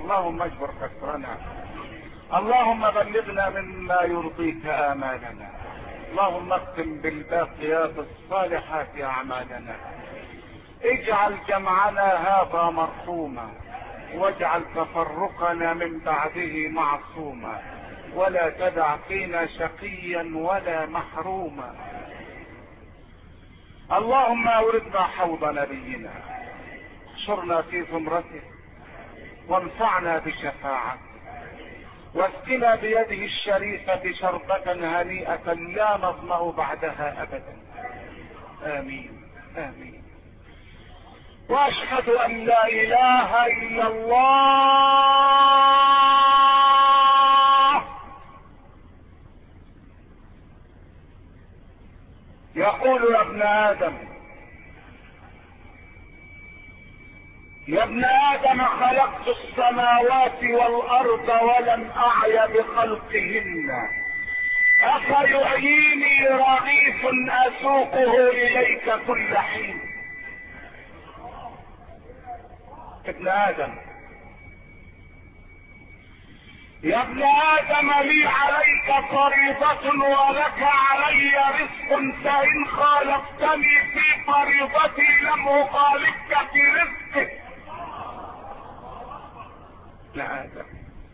اللهم اجبر كسرنا، اللهم بلغنا مما يرضيك آمالنا، اللهم اختم بالباقيات الصالحات أعمالنا، اجعل جمعنا هذا مرحوما، واجعل تفرقنا من بعده معصوما، ولا تدع فينا شقيا ولا محروما. اللهم اوردنا حوض نبينا، احشرنا في زمرته، وانفعنا بشفاعته، واسقنا بيده الشريفة شربة هنيئة لا نظمأ بعدها ابدا. امين امين. واشهد ان لا اله الا الله. يقول يا ابن ادم، يا ابن ادم خلقت السماوات والارض ولم اعي بخلقهن، افيعيني رغيف اسوقه اليك كل حين. ابن ادم، يا ابن ادم لي عليك فريضة ولك علي رزق، فان خالفتني في فريضتي لم اخالفك في رزقك. ابن ادم،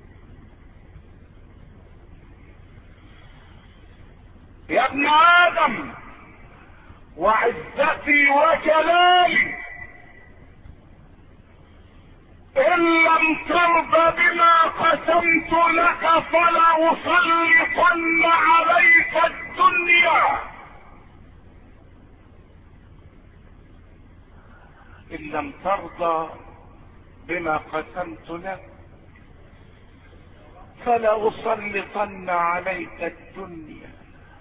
يا ابن ادم وعزتي وجلالي ان لم ترضى بما قسمت لك فلأسلطن عليك الدنيا. ان لم ترضى بما قسمت لك فلأسلطن عليك الدنيا.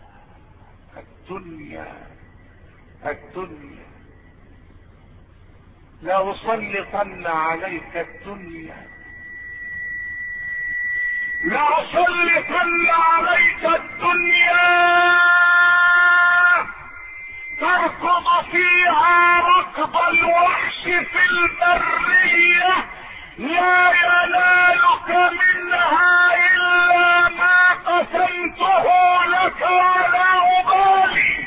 الدنيا الدنيا، لأسلطن عليك الدنيا، لأسلطن عليك الدنيا تركض فيها ركض الوحش في البرية، لا ينالك منها إلا ما قسمته لك ولا أبالي.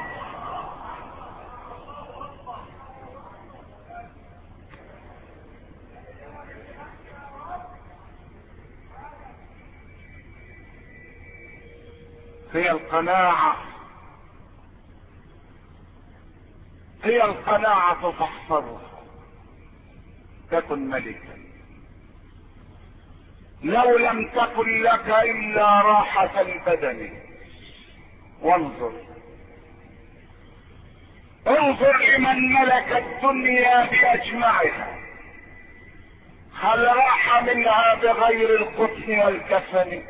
هي القناعة، هي القناعة فاحفظها تكن ملكا. لو لم تكن لك إلا راحة البدن، وانظر انظر لمن ملك الدنيا بأجمعها، هل راح منها بغير القطن والكفن؟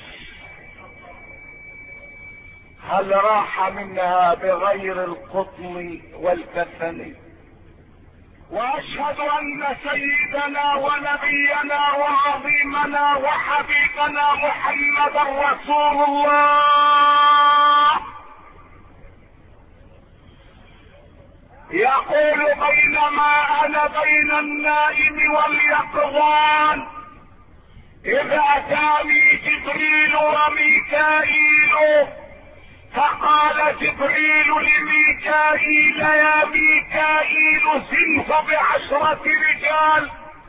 هل راح منها بغير القطن والكفن؟ واشهد ان سيدنا ونبينا وعظيمنا وحبيبنا محمدا رسول الله يقول بينما انا بين النائم واليقظان اذ اتاني جبريل وميكائيل، فقال جبريل لميكائيل يا ميكائيل زنه ب10 رجال،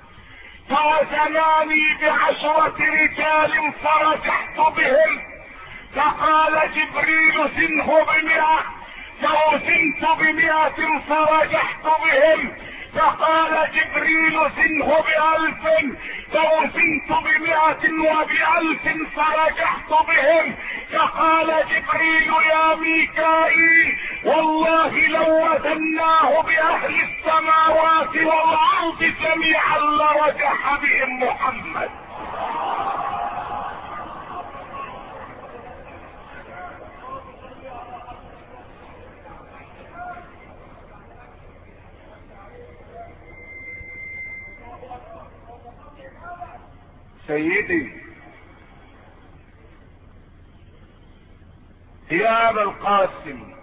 فوزناني ب10 رجال فرجحت بهم، فقال جبريل زنه ب100، فوزنت ب100 فرجحت بهم، فقال جبريل زنه ب1000، فوزنت ب100 وب1000 فرجحت بهم، فقال جبريل يا ميكائيل والله لو وزناه بأهل السماوات والأرض جميعا لرجح بهم محمد. سيدي يا ابا القاسم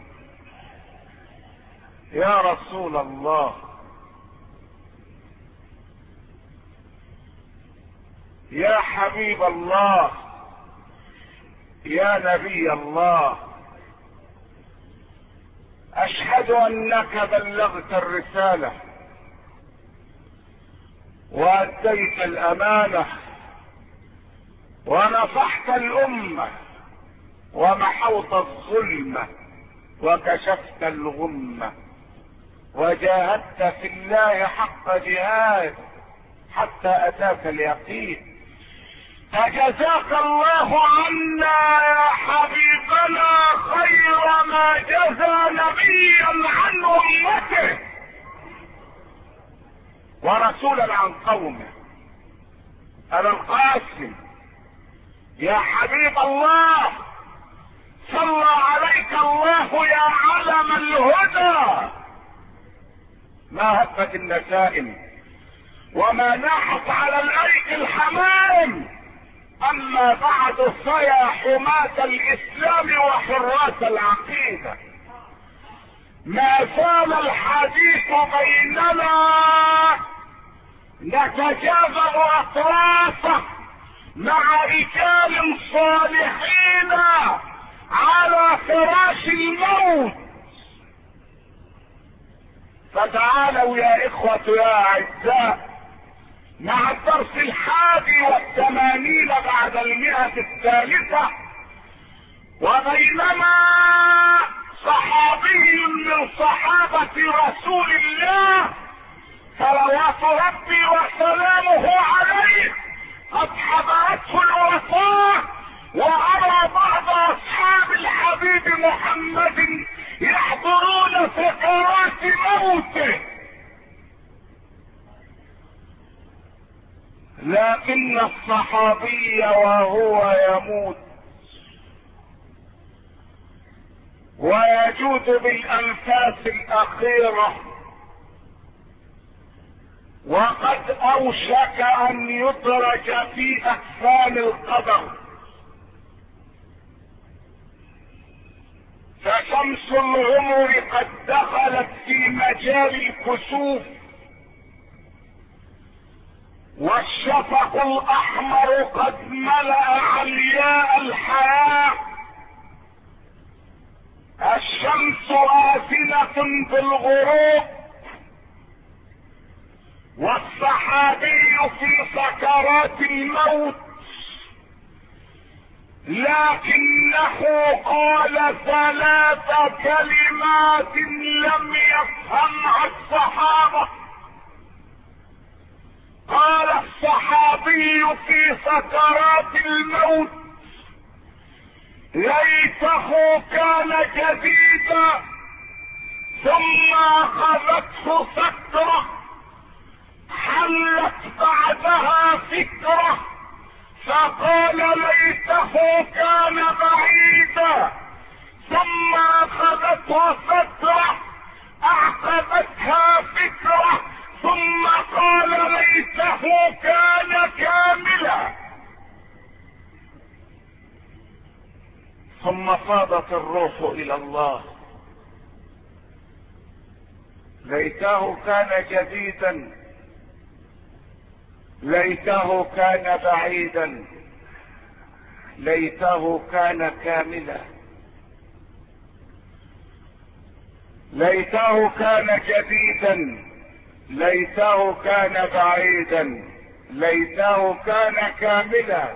يا رسول الله، يا حبيب الله، يا نبي الله، اشهد انك بلغت الرسالة واديت الامانة ونصحت الامة ومحوت الظلمة وكشفت الغمة وجاهدت في الله حق جهاد حتى اتاك اليقين. فجزاك الله عنا يا حبيبنا خير ما جزى نبيا عن امته ورسولا عن قومه. ابا القاسم يا حبيب الله، صلى عليك الله يا علم الهدى. ما هبت النسائم وما ناحت على الايدي الحمام. اما بعد فيا حماة الاسلام وحراس العقيدة، ما زال الحديث بيننا نتجاذب اطرافه مع رجال صالحين على فراش الموت. فتعالوا يا اخوة يا اعزاء مع الدرس 81 بعد 100. وبينما صحابي من صحابة رسول الله صلوات ربي وسلامه عليه قد حضرته الوفاة، وأرى بعض أصحاب الحبيب محمد يحضرون سكرات موته، لكن الصحابي وهو يموت ويجود بالأنفاس الأخيرة وقد أوشك أن يدرج في أكفان القبر، فشمس العمر قد دخلت في مجال الكسوف، والشفق الأحمر قد ملأ علياء الحياة، الشمس آذنة بالغروب، والصحابي في سكرات الموت، لكنه قال 3 كلمات لم يفهمها الصحابة. قال الصحابي في سكرات الموت: ليته كان جديدا. ثم اخذته فترة حلت بعدها فكرة فقال: ليته كان بعيدا. ثم اخذته فترة اعقبتها فكرة ثم قال: ليته كان كاملا. ثم فاضت الروح الى الله: ليته كان جديدا، ليته كان بعيدا، ليته كان كاملا، ليته كان جديدا، ليته كان بعيدا، ليته كان كاملا.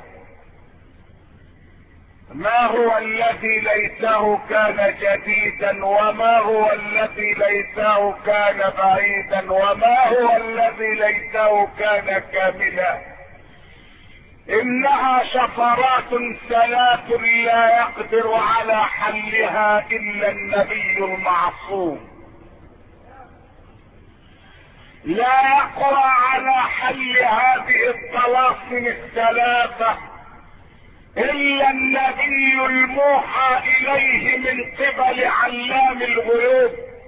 ما هو الذي ليته كان جديدا، وما هو الذي ليته كان بعيدا، وما هو الذي ليته كان كاملا؟ انها شفرات 3 لا يقدر على حلها الا النبي المعصوم، لا يقوى على حل هذه الطلاسم 3 الا النبي الموحى اليه من قبل علام الغيوب.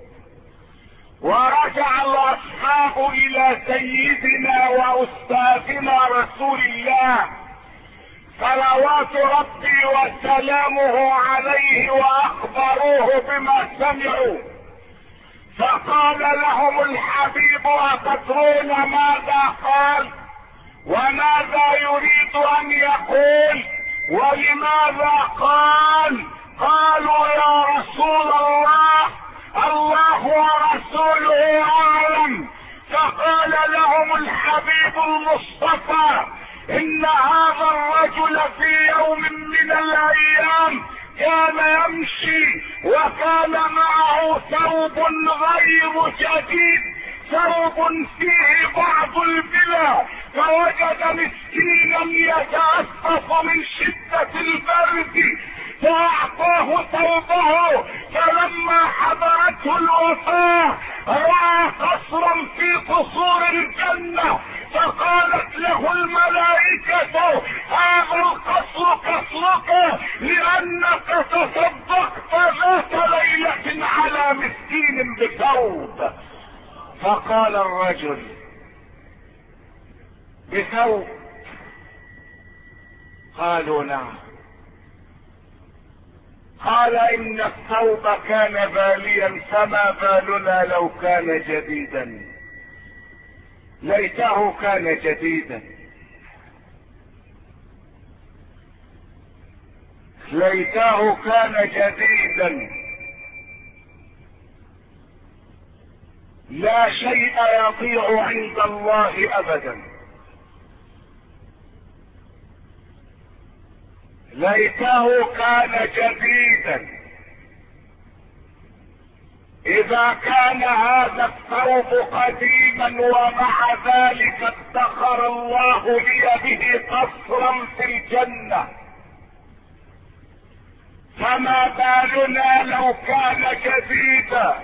ورجع الاصحاب الى سيدنا واستاذنا رسول الله صلوات ربي وسلامه عليه واخبروه بما سمعوا، فقال لهم الحبيب: أتدرون ماذا قال وماذا يريد ان يقول ولماذا قال؟ قالوا يا رسول الله الله ورسوله اعلم. فقال لهم الحبيب المصطفى ان هذا الرجل في يوم من الايام كان يمشي وكان معه ثوب غير جديد، ثوب فيه بعض البلا، فوجد مسكينا يتأسف من شدة البرد فأعطاه ثوبه. فلما حضرته الوفاة رأى قصرا في قصور الجنة، فقالت له الملائكة هذا القصر قصرك لأنك تصدقت ذات ليلة على مسكين بثوب. فقال الرجل بثوب؟ قالوا نعم. قال ان الثوب كان باليا فما بالنا لو كان جديدا. ليته كان جديدا، ليته كان جديدا. لا شيء يضيع عند الله ابدا. ليته كان جديدا. اذا كان هذا الثوب قديما ومع ذلك ادخر الله لي به قصرا في الجنة، فما بالنا لو كان جديدا.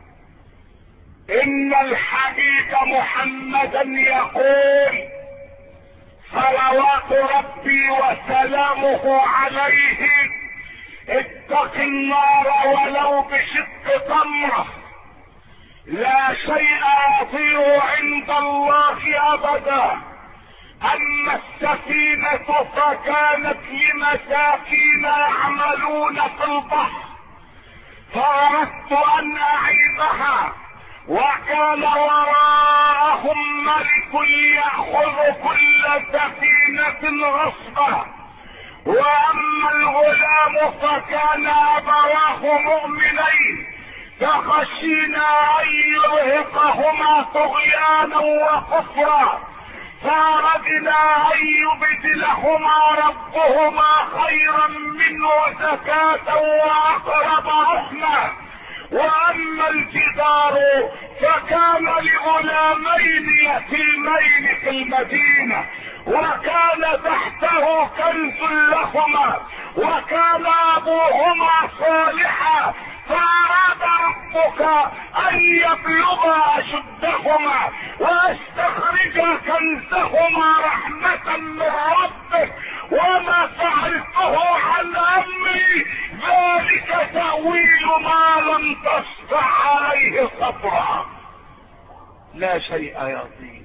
ان الحبيب محمدا يقول صلوات ربي وسلامه عليه اتق النار ولو بشق تمره. لا شيء يضيع عند الله ابدا. اما السفينة فكانت لمساكين يعملون في البحر فاردت ان اعيبها، وكان وراءهم ملك يأخذ كل سفينة غصبا. واما الغلام فكان ابواه مؤمنين فخشينا ان يرهقهما طغيانا وكفرا فاردنا ان يبدلهما ربهما خيرا منه زكاة واقرب رحمة. واما الجدار فكان لغلامين يتيمين في المدينة وكان تحته كنز لهما وكان ابوهما صالحا فاراد ربك ان يبلغا اشدهما ويستخرجا كنزهما رحمة من ربك وما فعلته عن امري ذلك تأويل ما لم تستطع عليه صبرا. لا شيء يضيع.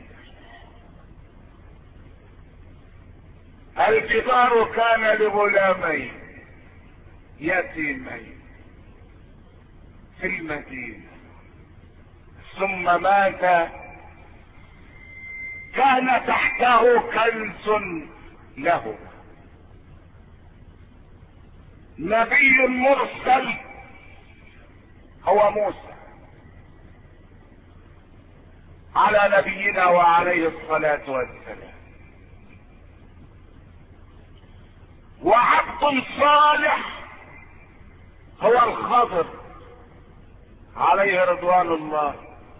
الجدار كان لغلامين يتيمين في المدينة ثم مات. كان تحته كنز له. نبي مرسل هو موسى على نبينا وعليه الصلاة والسلام، وعبد صالح هو الخضر عليه رضوان الله.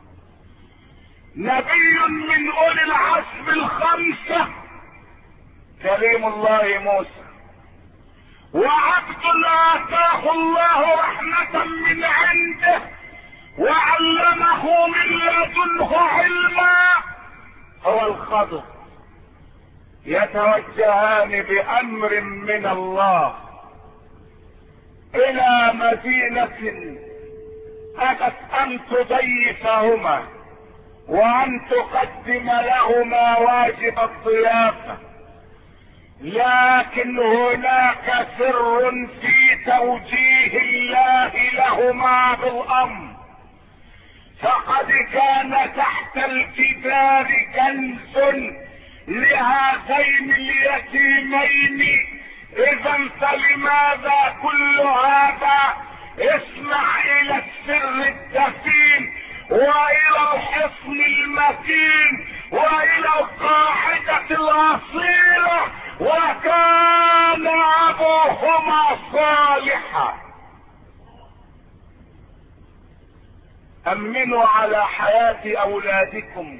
نبي من اولي العزم الخمسة كريم الله موسى، وعبد اتاه الله رحمة من عنده وعلمه من لدنه علما هو الخضر. يتوجهان بامر من الله الى مدينة اتت ان تضيفهما وان تقدم لهما واجب الضيافة، لكن هناك سر في توجيه الله لهما بالامر. فقد كان تحت الجدار كنز لهذين يتيمين. اذا فلماذا كل هذا؟ اسمع الى السر الدفين والى الحصن المتين والى القاعدة الاصيلة. وكان ابوهما صالحا. امنوا على حياة اولادكم.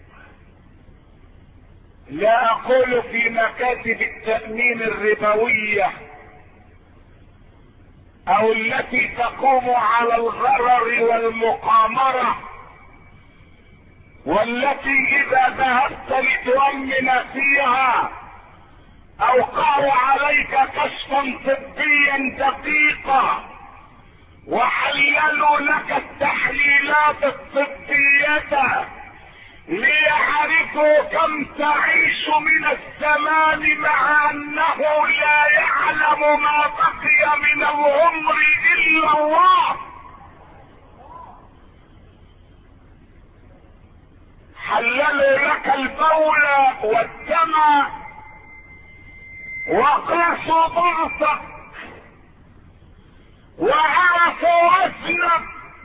لا اقول في مكاتب التأمين الربوية او التي تقوم على الغرر والمقامرة، والتي اذا ذهبت لتؤمن فيها اوقعوا عليك كشفا طبيا دقيقا وحللوا لك التحليلات الطبية ليعرفوا كم تعيش من الزمان، مع انه لا يعلم ما بقي من العمر الا الله. حللوا لك البول والدم وقاسوا ضغطك وعرفوا وزنك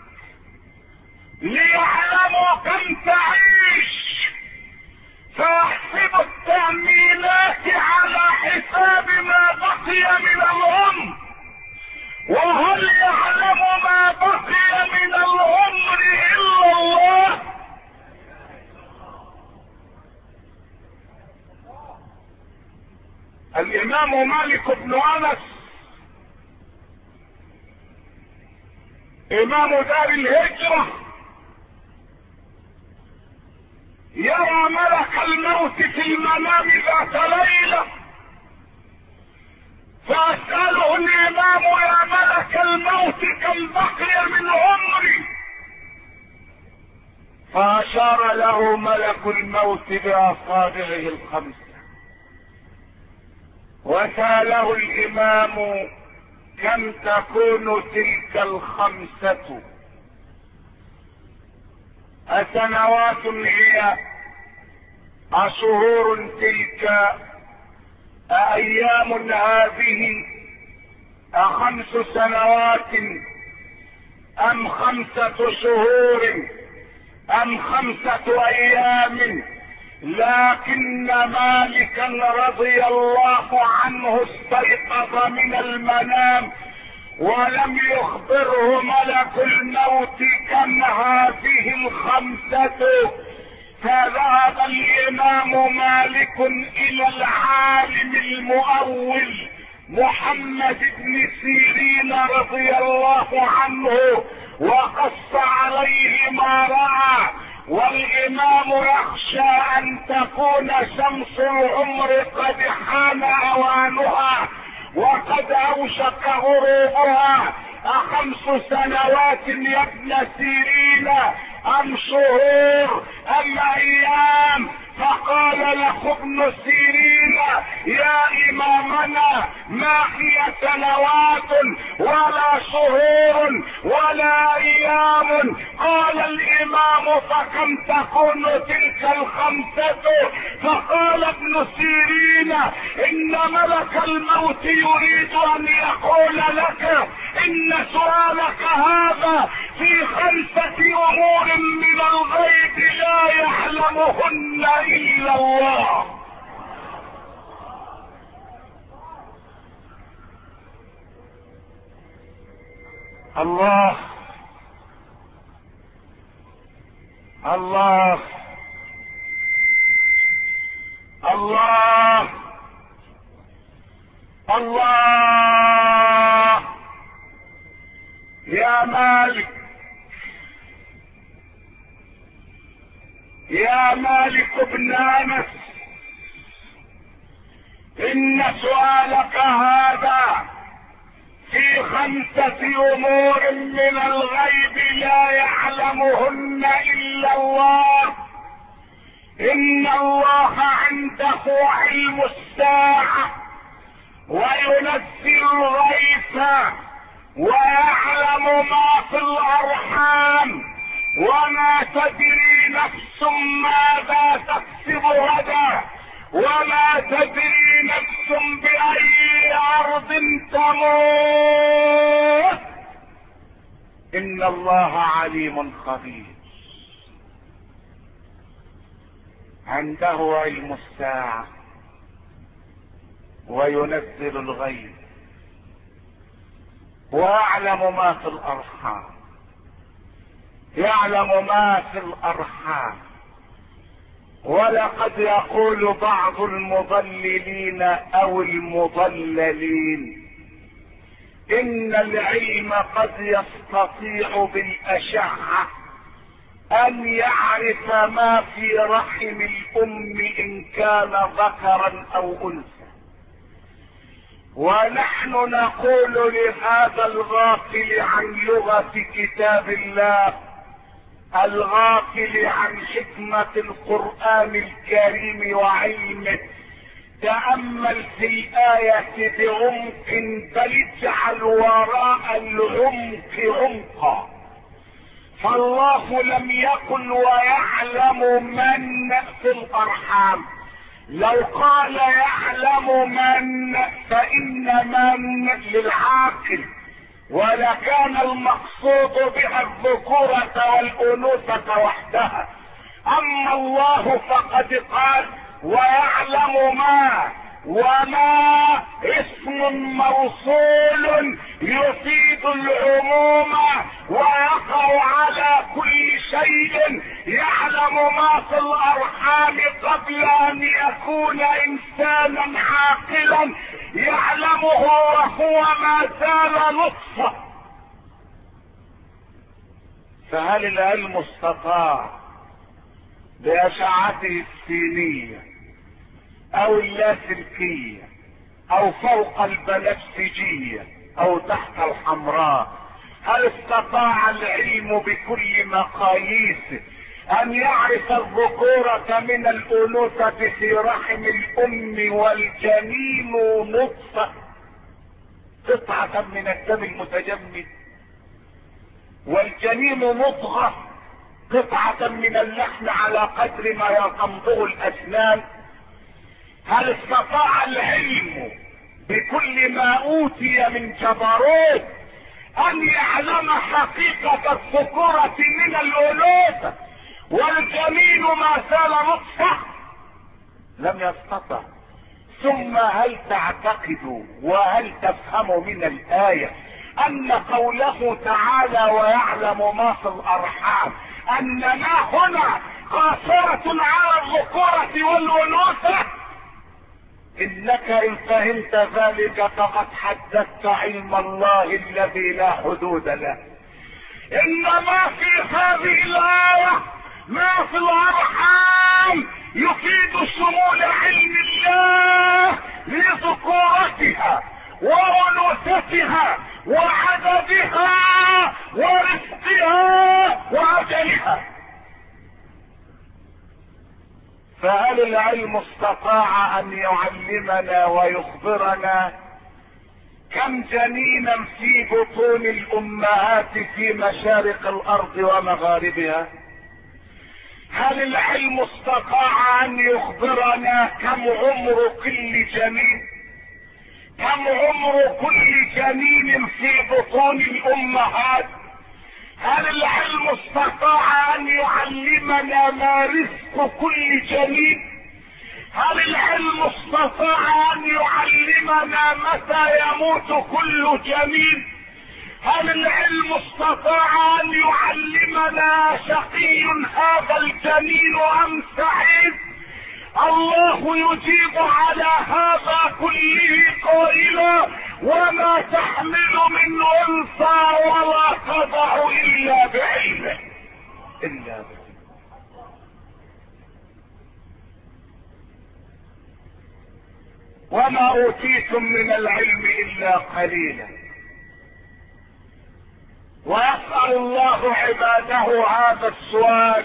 ليعلموا كم تعيش، فيحسبوا التأمينات على حساب ما بقي من العمر. وهل يعلم ما بقي من العمر الا الله؟ الامام مالك بن انس امام دار الهجرة يرى ملك الموت في المنام ذات ليلة، فاسأله الامام: يا ملك الموت كم بقي من عمري؟ فاشار له ملك الموت باصابعه الخمسة، وسأله الامام: كم تكون تلك الخمسة؟ أسنوات هي؟ أشهور تلك؟ أأيام هذه؟ أ5 سنوات أم 5 شهور أم 5 أيام؟ لكن مالكا رضي الله عنه استيقظ من المنام ولم يخبره ملك الموت كم هذه ال5. فذهب الامام مالك الى العالم المؤول محمد بن سيرين رضي الله عنه وقص عليه ما رأى. والامام يخشى ان تكون شمس العمر قد حان اوانها وقد اوشك غروبها. أ5 سنوات يا ابن سيرين ام شهور ام ايام؟ فقال له ابن سيرين: يا امامنا، ما هي سنوات ولا شهور ولا ايام؟ قال الامام: فكم تكون تلك ال5؟ فقال ابن سيرين: ان ملك الموت يريد ان يقول لك ان سؤالك هذا في 5 امور من الغيب لا يعلمهن الا الله. الله الله الله الله. يا مالك، يا مالك بن انس، ان سؤالك هذا في 5 امور من الغيب لا يعلمهن الا الله. ان الله عنده علم الساعة وينزل الغيث ويعلم ما في الارحام وما تدري نفس ماذا تكسب غدا وما تدري نفس بأي أرض تموت، إن الله عليم خبير. عنده علم الساعة وينزل الغيث ويعلم ما في الأرحام، يعلم ما في الأرحام. ولقد يقول بعض المضللين أو المضللين إن العلم قد يستطيع بالأشعة أن يعرف ما في رحم الأم إن كان ذكرا أو أنثى، ونحن نقول لهذا الغافل عن لغة كتاب الله، الغافل عن حكمة القرآن الكريم وعلمه، تأمل في الآية بعمق، بل اجعل وراء العمق عمقا. فالله لم يقل ويعلم من في الأرحام، لو قال يعلم من فإن من للعاقل، ولكان المقصود بها الذكورة والأنوثة وحدها. أما الله فقد قال ويعلم ما، وما اسم موصول يفيد العموم ويقع على كل شيء. يعلم ما في الأرحام قبل أن يكون إنسانا عاقلا، يعلمه وهو ما زال نطفة. فهل العلم استطاع بأشعته السينية او اللاسلكية او فوق البنفسجية او تحت الحمراء، هل استطاع العلم بكل مقاييسه ان يعرف الذكورة من الانوثة في رحم الام والجنين نطفة قطعة من الدم المتجمد، والجنين مضغة قطعة من اللحم على قدر ما تمضغ الاسنان؟ هل استطاع العلم بكل ما اوتي من جبروت ان يعلم حقيقة الذكورة من الانوثة والجنين ما زال نطفة؟ لم يستطع. ثم هل تعتقد وهل تفهم من الآية ان قوله تعالى ويعلم ما في الارحام اننا هنا قاصرة على الذكورة والانوثة؟ انك ان فهمت ذلك فقد حدثت علم الله الذي لا حدود له. انما في هذه الآية ما في الارحام يفيد شمول علم الله لذكورتها وانوثتها وعددها ورزقها واجلها. فهل العلم استطاع ان يعلمنا ويخبرنا كم جنينا في بطون الامهات في مشارق الارض ومغاربها؟ هل العلم استطاع ان يخبرنا كم عمر كل جنين؟ كم عمر كل جنين في بطون الامهات؟ هل العلم استطاع ان يعلمنا ما رزق كل جنين؟ هل العلم استطاع ان يعلمنا متى يموت كل جنين؟ هل العلم استطاع ان يعلمنا شقي هذا الجنين ام سعيد؟ الله يجيب على هذا كله قائلا وما تحمل من انثى ولا تضع الا بعلمه. الا بعلمه. وما اوتيتم من العلم الا قليلا. ويسأل الله عباده هذا السؤال: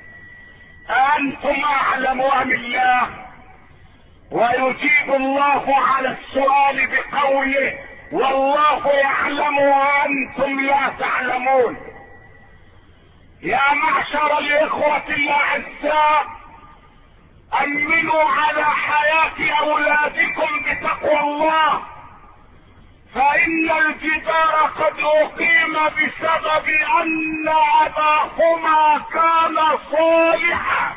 أنتم أعلم أم الله؟ ويجيب الله على السؤال بقوله: والله يعلم وأنتم لا تعلمون. يا معشر الإخوة الأعزاء، امنوا على حياة اولادكم بتقوى الله، فان الجدار قد اقيم بسبب ان اباهما كان صالحا.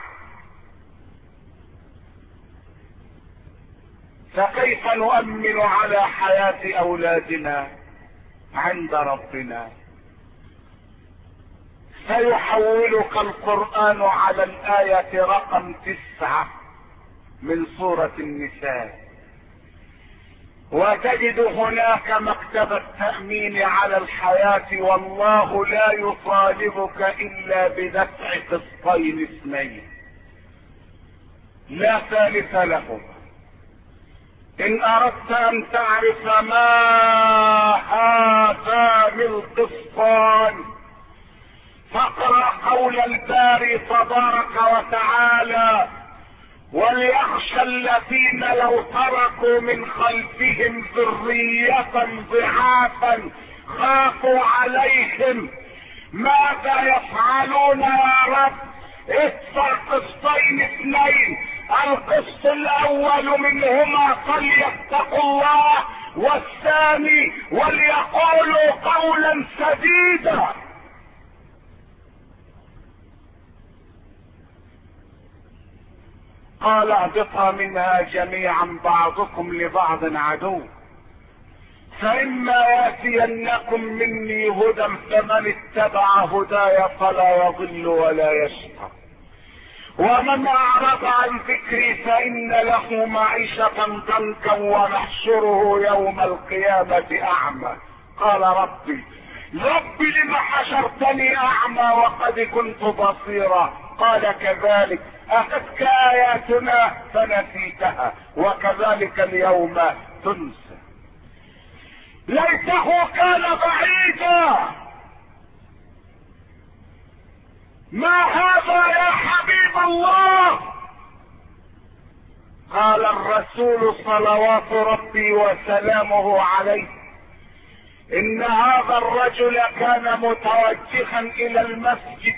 فكيف نؤمن على حياة اولادنا عند ربنا؟ سيحولك القرآن على الآية رقم 9 من سورة النساء، وتجد هناك مكتب التأمين على الحياة، والله لا يطالبك إلا بدفع قسطين اثنين لا ثالث لهما. إن أردت أن تعرف ما هذان القسطان فاقرأ قول الباري تبارك وتعالى: وليخشى الذين لو تركوا من خلفهم ذرية ضعافا خافوا عليهم ماذا يفعلون يا رب؟ ادفع قسطين اثنين، القسط الاول منهما فليتقوا الله، والثاني وليقولوا قولا سديدا. قال اهبطا منها جميعا بعضكم لبعض عدو، فإما يأتينكم مني هدى فمن اتبع هداي فلا يضل ولا يشقى، ومن أعرض عن ذكري فإن له معيشة ضنكا ونحشره يوم القيامة أعمى. قال ربي لم حشرتني أعمى وقد كنت بصيرا؟ قال كذلك أتتك آياتنا فنسيتها وكذلك اليوم تنسى. ليته كان بعيدا. ما هذا يا حبيب الله؟ قال الرسول صلوات ربي وسلامه عليه: إن هذا الرجل كان متوجها إلى المسجد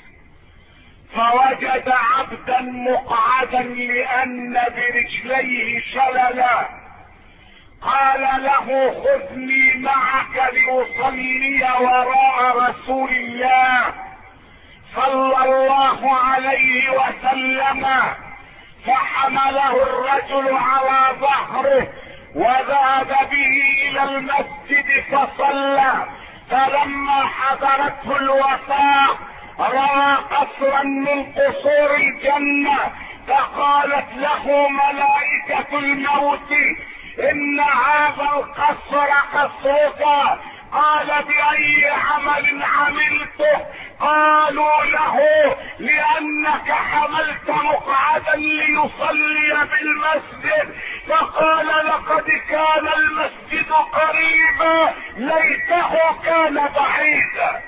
فوجد عبدا مقعدا لأن برجليه شللا، قال له: خذني معك لأصلي وراء رسول الله صلى الله عليه وسلم. فحمله الرجل على ظهره وذهب به إلى المسجد فصلى. فلما حضرته الوفاة رأى قصرا من قصور الجنة، فقالت له ملائكة الموت: إن هذا القصر قصرك. قال: بأي عمل عملته؟ قالوا له: لأنك حملت مقعدا ليصلي بالمسجد. فقال: لقد كان المسجد قريبا، ليته كان بعيدا.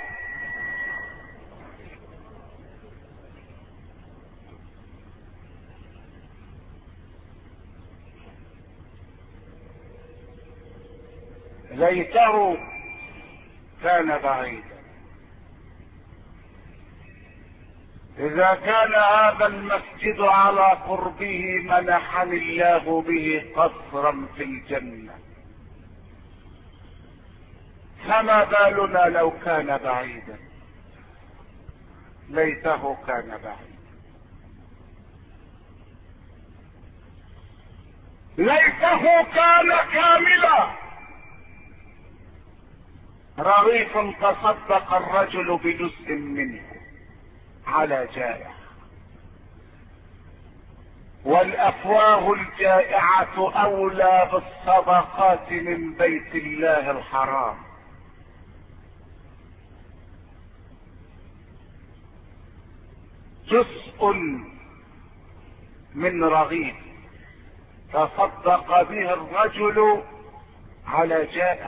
ليته كان بعيدا. إذا كان هذا المسجد على قربه منحني الله به قصرا في الجنة، فما بالنا لو كان بعيدا؟ ليته كان بعيدا. ليته كان كاملا. رغيف تصدق الرجل بجزء منه على جائع، والافواه الجائعة اولى بالصدقات من بيت الله الحرام. جزء من رغيف تصدق به الرجل على جائع،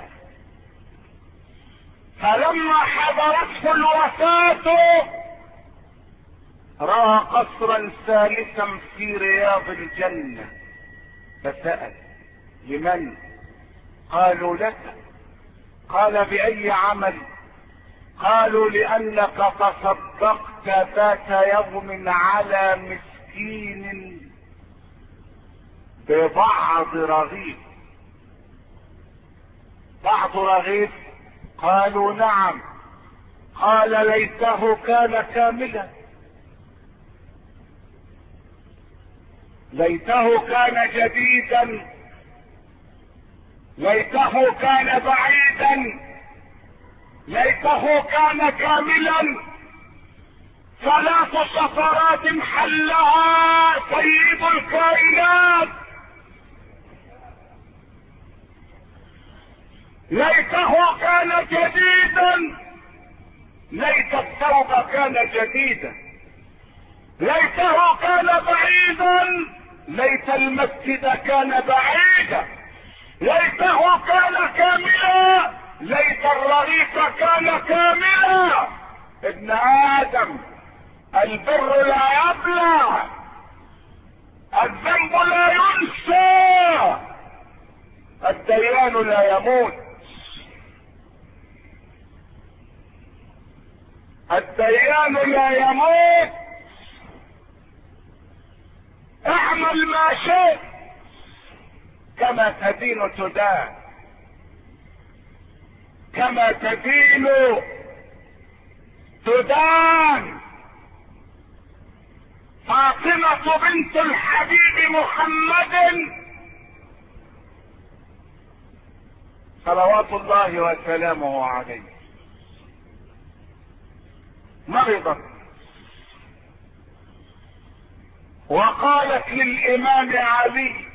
فلما حضرته الوفاة رأى قصرا ثالثا في رياض الجنة، فسأل: لمن؟ قالوا: لك. قال: بأي عمل؟ قالوا: لأنك تصدقت ذات يوم على مسكين ببعض رغيف. بعض رغيف؟ قالوا نعم. قال ليته كان كاملا، ليته كان جديدا، ليته كان بعيدا، ليته كان كاملا. 3 سفرات حلها سيد الكائنات. ليته كان جديدا، ليت الثوب كان جديدا، ليته كان بعيدا، ليت المسجد كان بعيدا، ليته كان كاملا، ليت الرغيف كان كاملا. ابن آدم، البر لا يبلى، الذنب لا ينسى، الديان لا يموت، الديان لا يموت. اعمل ما شئت، كما تدين تدان، كما تدين تدان. فاطمة بنت الحبيب محمد صلوات الله وسلامه عليه مرضت، وقالت للامام علي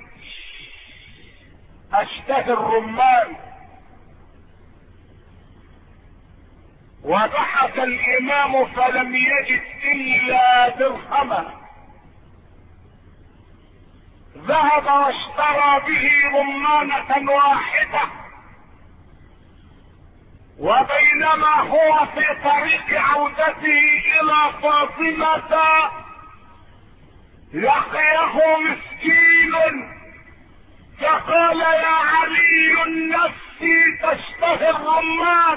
اشتهي الرمان. وبحث الامام فلم يجد الا درهما، ذهب واشترى به رمانة واحدة. وبينما هو في طريق عودته الى فاطمة لقيه مسكين فقال يا علي نفسي تشتهي الرمان.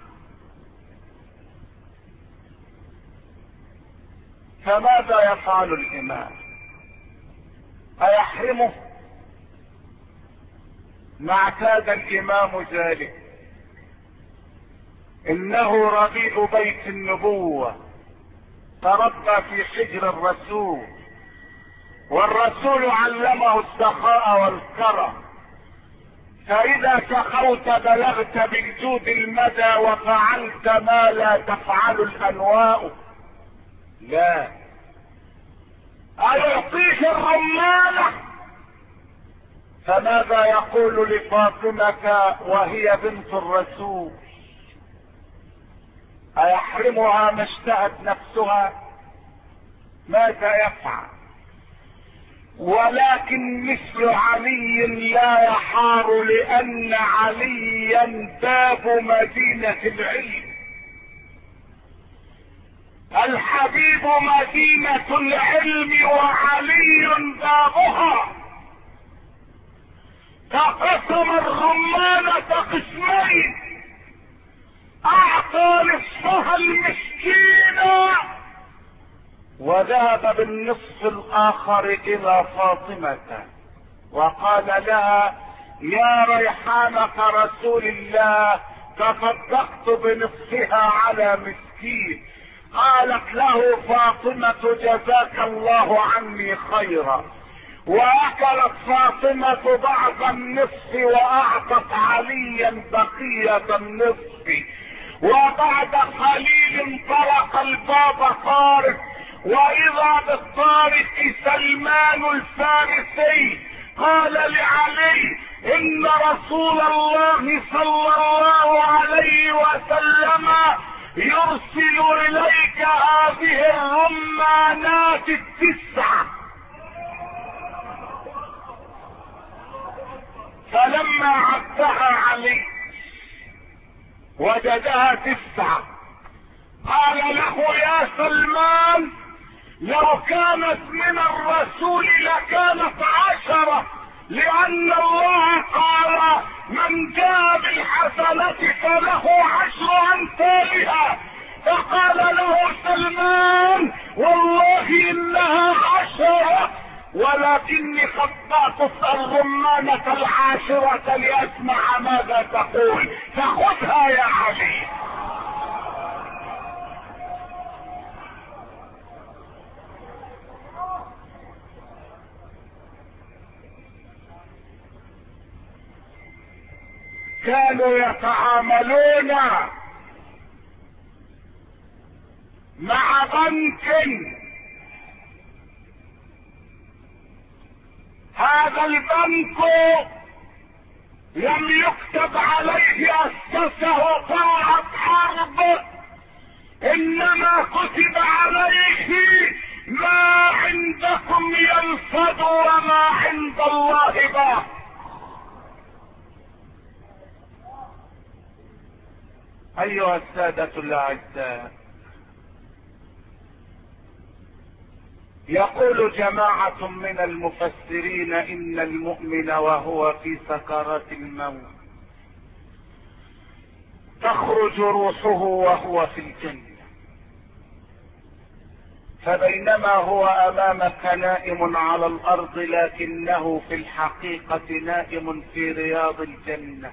فماذا يفعل الامام؟ ايحرمه؟ ما اعتاد الامام ذلك، انه ربيع بيت النبوة، تربى في حجر الرسول، والرسول علمه السخاء والكرم. فاذا سخوت بلغت بالجود المدى وفعلت ما لا تفعل الانواء. لا، ايعطيك الرمانة؟ فماذا يقول لفاطمة وهي بنت الرسول؟ ايحرمها ما اشتهت نفسها؟ ماذا يفعل؟ ولكن مثل علي لا يحار، لان عليا باب مدينة العلم، الحبيب مدينة العلم وعلي بابها. فقسم الرمانة قسمين، اعطى نصفها المسكين وذهب بالنصف الاخر الى فاطمة وقال لها يا ريحانة رسول الله تصدقت بنصفها على مسكين. قالت له فاطمة جزاك الله عني خيرا. واكلت فاطمة بعض النصف واعطت عليا بقية النصف. وبعد قليل انطلق الباب طارق، واذا بالطارق سلمان الفارسي قال لعلي ان رسول الله صلى الله عليه وسلم يرسل اليك هذه الرمانات 9. فلما عدها علي وجدها 9 قال له يا سلمان لو كانت من الرسول لكانت 10، لان الله قال من جاء بالحسنة فله 10 امثالها. فقال له سلمان والله انها 10. ولكني خطأت الرمانة العاشرة لأسمع ماذا تقول، فخذها يا علي. كانوا يتعاملون مع بنك، هذا البنك لم يكتب عليه أسسه طاعة حرب، إنما كتب عليه ما عندكم ينفد وما عند الله باق. أيها السادة الأعزاء، يقول جماعة من المفسرين إن المؤمن وهو في سكرات الموت تخرج روحه وهو في الجنة، فبينما هو أمامك نائم على الأرض لكنه في الحقيقة نائم في رياض الجنة.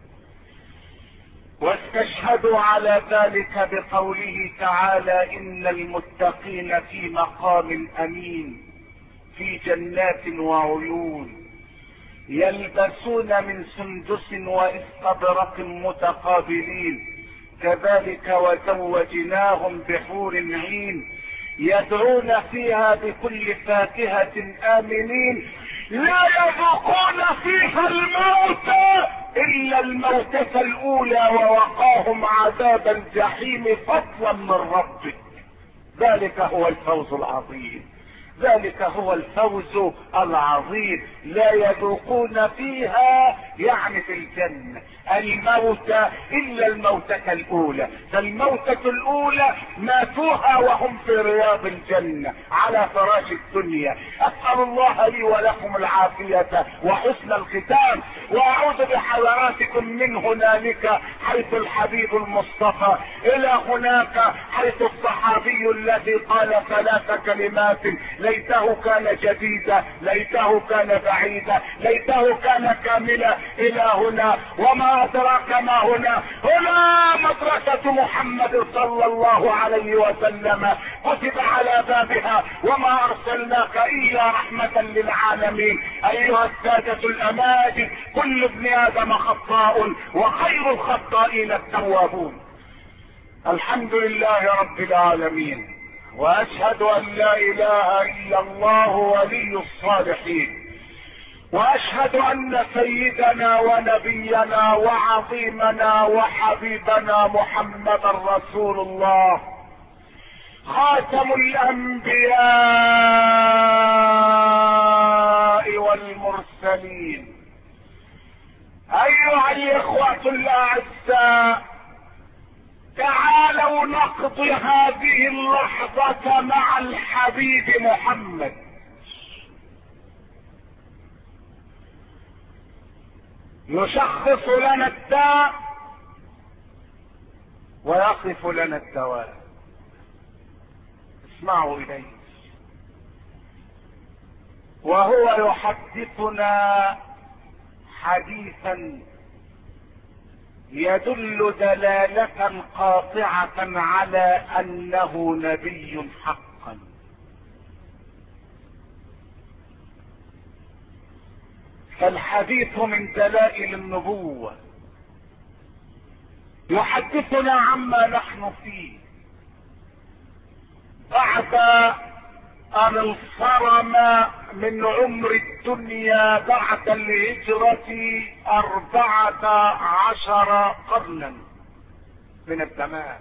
واستشهدوا على ذلك بقوله تعالى إن المتقين في مقام أمين في جنات وعيون يلبسون من سندس واستبرق متقابلين كذلك وزوجناهم بحور عين يدعون فيها بكل فاكهة آمنين لا يذوقون فيها الموت إلا الموتة الأولى ووقاهم عذاب الجحيم فضلا من ربك. ذلك هو الفوز العظيم، ذلك هو الفوز العظيم. لا يذوقون فيها يعني في الجنة الموت إلا الموتة الأولى، فالموتة الأولى ماتوها وهم في رياض الجنة على فراش الدنيا. أسأل الله لي ولكم العافية وحسن الختام، وأعوذ بحضراتكم من هنالك حيث الحبيب المصطفى إلى هناك حيث الصحابي الذي قال 3 كلمات ليته كان جديدا، ليته كان بعيدا، ليته كان كاملا، إلى هنا وما أدراك ما هنا. هنا مدرسة محمد صلى الله عليه وسلم كتب على بابها وما أرسلناك إلا رحمة للعالمين. أيها السادة الأماجد، كل ابن آدم خطاء وخير الخطائين التوابون. الحمد لله رب العالمين، واشهد ان لا اله الا الله ولي الصالحين، واشهد ان سيدنا ونبينا وعظيمنا وحبيبنا محمدا رسول الله خاتم الانبياء والمرسلين. ايها الاخوة الاعزاء، تعالوا نقضي هذه اللحظة مع الحبيب محمد. يشخص لنا الداء ويصف لنا الدواء. اسمعوا إليه وهو يحدثنا حديثا يدل دلالة قاطعة على أنه نبي حقا. فالحديث من دلائل النبوة، يحدثنا عما نحن فيه بعد أن انصرم من عمر الدنيا بعد الهجرة 14 قرنا من الزمان.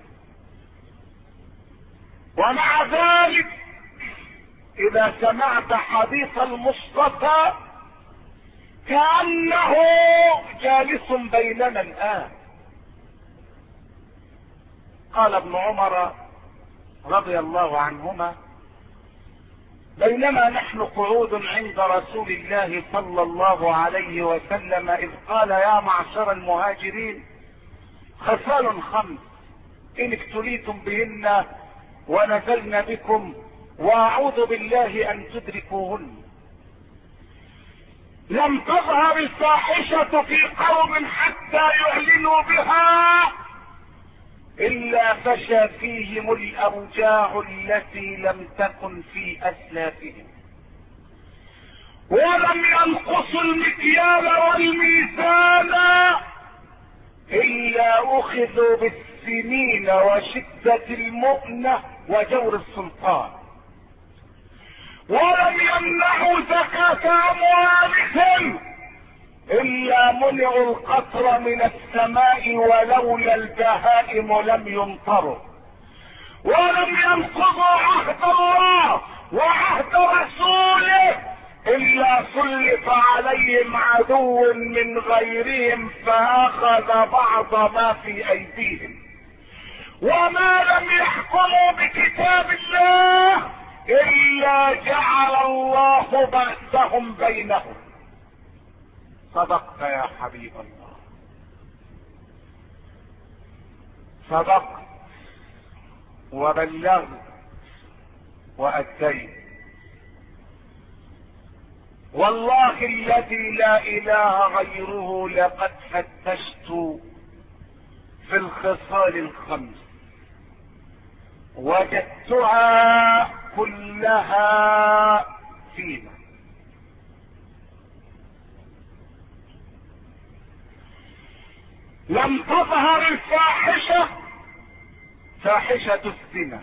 ومع ذلك إذا سمعت حديث المصطفى كأنه جالس بيننا الآن. قال ابن عمر رضي الله عنهما: بينما نحن قعود عند رسول الله صلى الله عليه وسلم إذ قال: يا معشر المهاجرين، خصال 5 إن ابتليتم بهن ونزلن بكم وأعوذ بالله أن تدركوهن. لم تظهر الفاحشة في قوم حتى يعلنوا بها إلا فشى فيهم الأوجاع التي لم تكن في أسلافهم، ولم ينقصوا المكيال والميزان إلا أخذوا بالسنين وشدة المؤنة وجور السلطان، ولم يمنعوا زكاة أموالهم إلا منعوا القطر من السماء ولولا البهائم لم يمطروا، ولم ينقضوا عهد الله وعهد رسوله إلا سلط عليهم عدو من غيرهم فأخذ بعض ما في أيديهم، وما لم يحكموا بكتاب الله إلا جعل الله بأسهم بينهم. صدقت يا حبيب الله، صدقت وبلغت وأديت، والله الذي لا إله غيره لقد فتشت في الخصال الخمس وجدتها كلها فينا. لم تظهر الفاحشة فاحشة الزنا،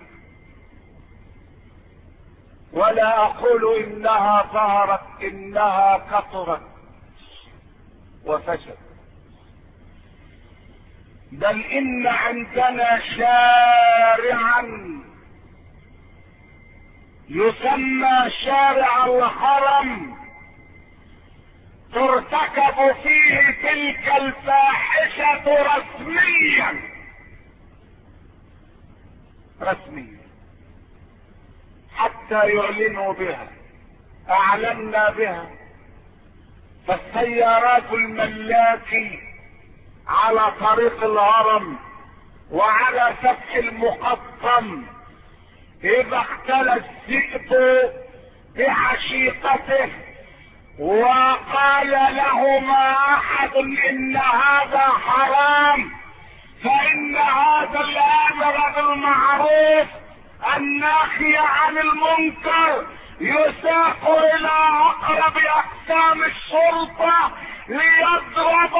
ولا اقول انها ظهرت، انها كثرت وفشت، بل ان عندنا شارعا يسمى شارع الحرم ترتكب فيه تلك الفاحشة رسميا حتى يعلنوا بها. اعلنا بها، فالسيارات الملاكي على طريق الهرم وعلى سفح المقطم اذا اختلى الذئب بحشيقته وقال لهما احد ان هذا حرام، فان هذا الامر بالمعروف الناهي عن المنكر يساق الى اقرب اقسام الشرطة ليضرب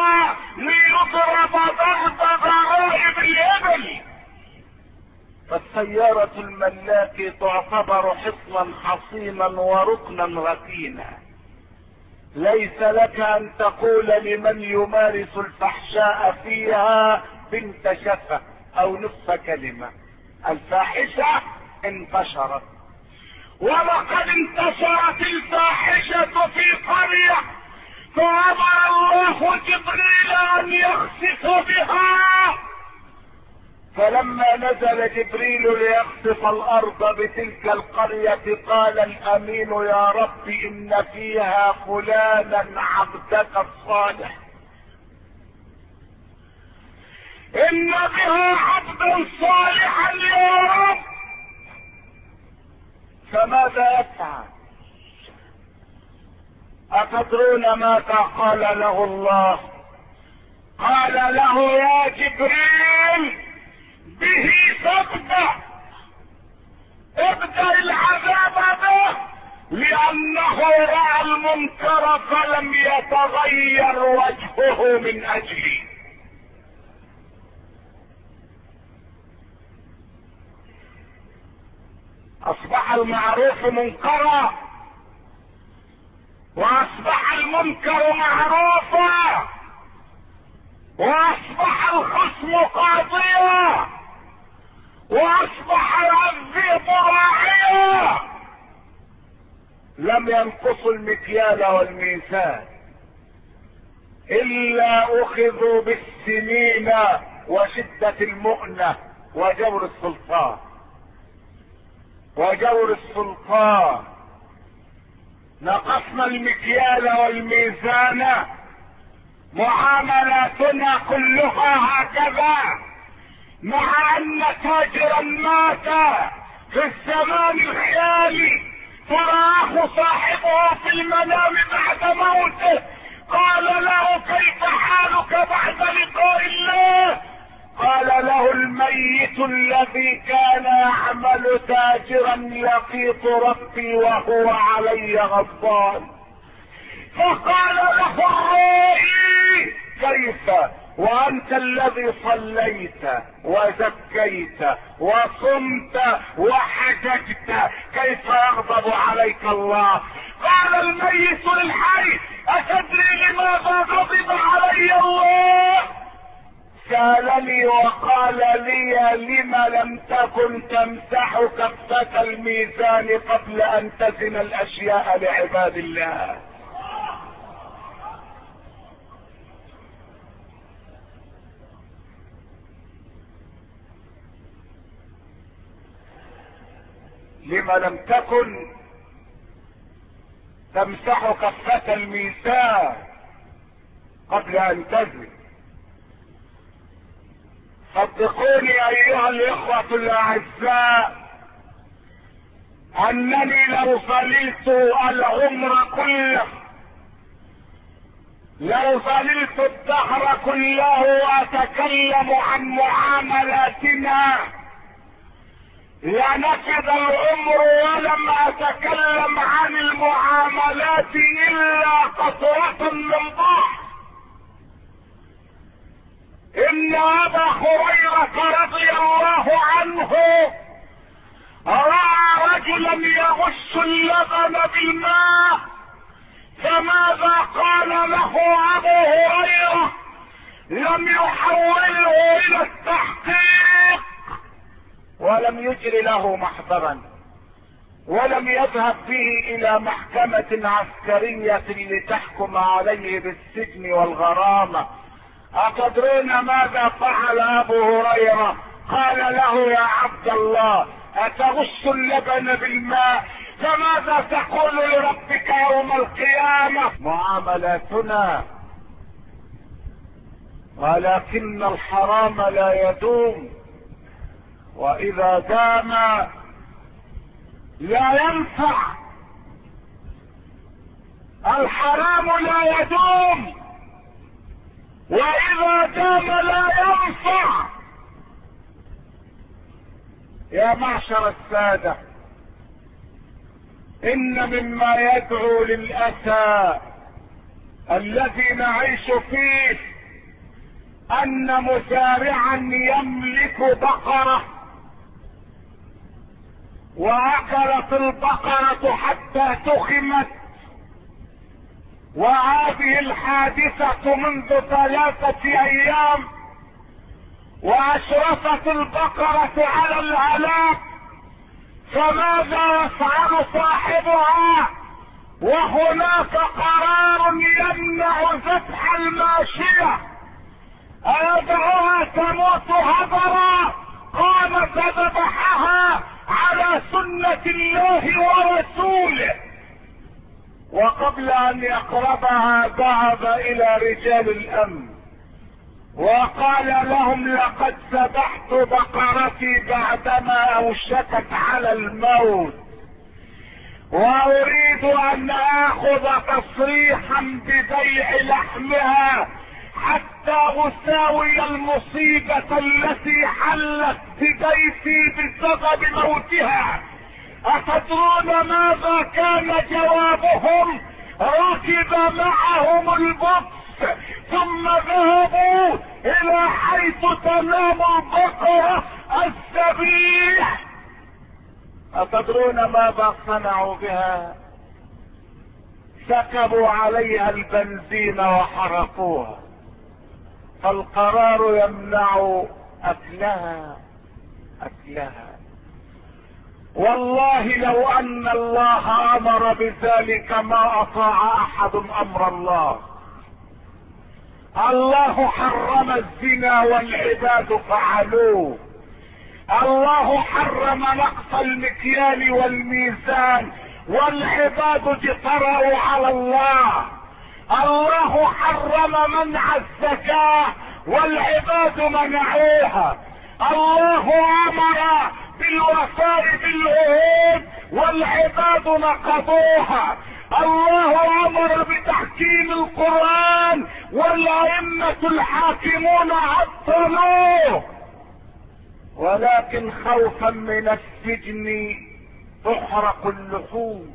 ضرب ضرائب الابل. فالسيارة الملاكي تعتبر حصنا حصينا وركنا ركينا، ليس لك ان تقول لمن يمارس الفحشاء فيها بنت شفة او نصف كلمة. الفاحشة انتشرت، ولقد انتشرت الفاحشة في قرية فأمر الله جبريل ان يخسف بها، فلما نزل جبريل ليخسف الارض بتلك القرية قال الامين يا رب ان فيها فلانا عبدك الصالح، ان بها عبدا صالحا يا رب، فماذا يفعل؟ أتدرون ماذا قال له الله؟ قال له يا جبريل به ابدأ العذاب به، لأنه رأى المنكر فلم يتغير وجهه من أجله. أصبح المعروف منكرا واصبح المنكر معروفا واصبح الخصم قاضيا واصبح الذئب راعيا. لم ينقصوا المكيال والميزان الا اخذوا بالسنين وشدة المؤنة وجور السلطان. نقصنا المكيال والميزان، معاملاتنا كلها هكذا، مع ان تاجرا مات في الزمان الخيالي فرآه صاحبه في المنام بعد موته، قال له كيف حالك بعد لقاء الله؟ قال له الميت الذي كان يعمل تاجرا لقيت ربي وهو علي غضبان. فقال له الرائي كيف وانت الذي صليت وزكيت وصمت وحججت كيف يغضب عليك الله؟ قال الميت للحي اتدري لماذا غضب علي الله؟ سألني وقال لي لم لم تكن تمسح كفة الميزان قبل ان تزن الاشياء لعباد الله. لما لم تكن تمسح كفة الميزان قبل ان تزن. صدقوني ايها الاخوة الاعزاء انني لو ظللت العمر كله، لو ظللت الدهر كله اتكلم عن معاملاتنا لنفذ العمر ولم اتكلم عن المعاملات الا قطرة من بحر. ان ابا هريرة رضي الله عنه راى رجلا يغش اللبن بالماء، فماذا قال له ابو هريرة؟ لم يحوله الى التحقيق ولم يجر له محضرا ولم يذهب به الى محكمة عسكرية لتحكم عليه بالسجن والغرامة. أتدرون ماذا فعل أبو هريرة؟ قال له يا عبد الله أتغش اللبن بالماء؟ فماذا تقول لربك يوم القيامة؟ معاملاتنا ولكن الحرام لا يدوم، وإذا دام لا ينفع. الحرام لا يدوم واذا دام لا ينفع. يا معشر السادة، ان مما يدعو للاسى الذي نعيش فيه ان مزارعا يملك بقرة واكلت البقرة حتى تخمت، وهذه الحادثة منذ 3 ايام، واشرفت البقرة على الهلاك، فماذا يفعل صاحبها وهناك قرار يمنع ذبح الماشية؟ أيدعوها تموت هدرا؟ قام فذبحها على سنة الله ورسوله، وقبل ان يقربها ذهب الى رجال الامن وقال لهم لقد ذبحت بقرتي بعدما اوشكت على الموت، واريد ان اخذ تصريحا ببيع لحمها حتى اساوي المصيبة التي حلت ببيتي بسبب موتها. أتدرون ماذا كان جوابهم؟ ركب معهم البطس ثم ذهبوا الى حيث تنام البقرة الذبيح. أتدرون ماذا صنعوا بها؟ سكبوا عليها البنزين وحرقوها، فالقرار يمنع اكلها. والله لو ان الله امر بذلك ما اطاع احد امر الله. الله حرم الزنا والعباد فعلوه، الله حرم نقص المكيال والميزان والعباد اجترأوا على الله، الله حرم منع الزكاة والعباد منعوها، الله امر بالوفاء بالعهود والعباد نقضوها. الله امر بتحكيم القرآن والائمة الحاكمون عطلوه، ولكن خوفا من السجن تحرق اللحوم،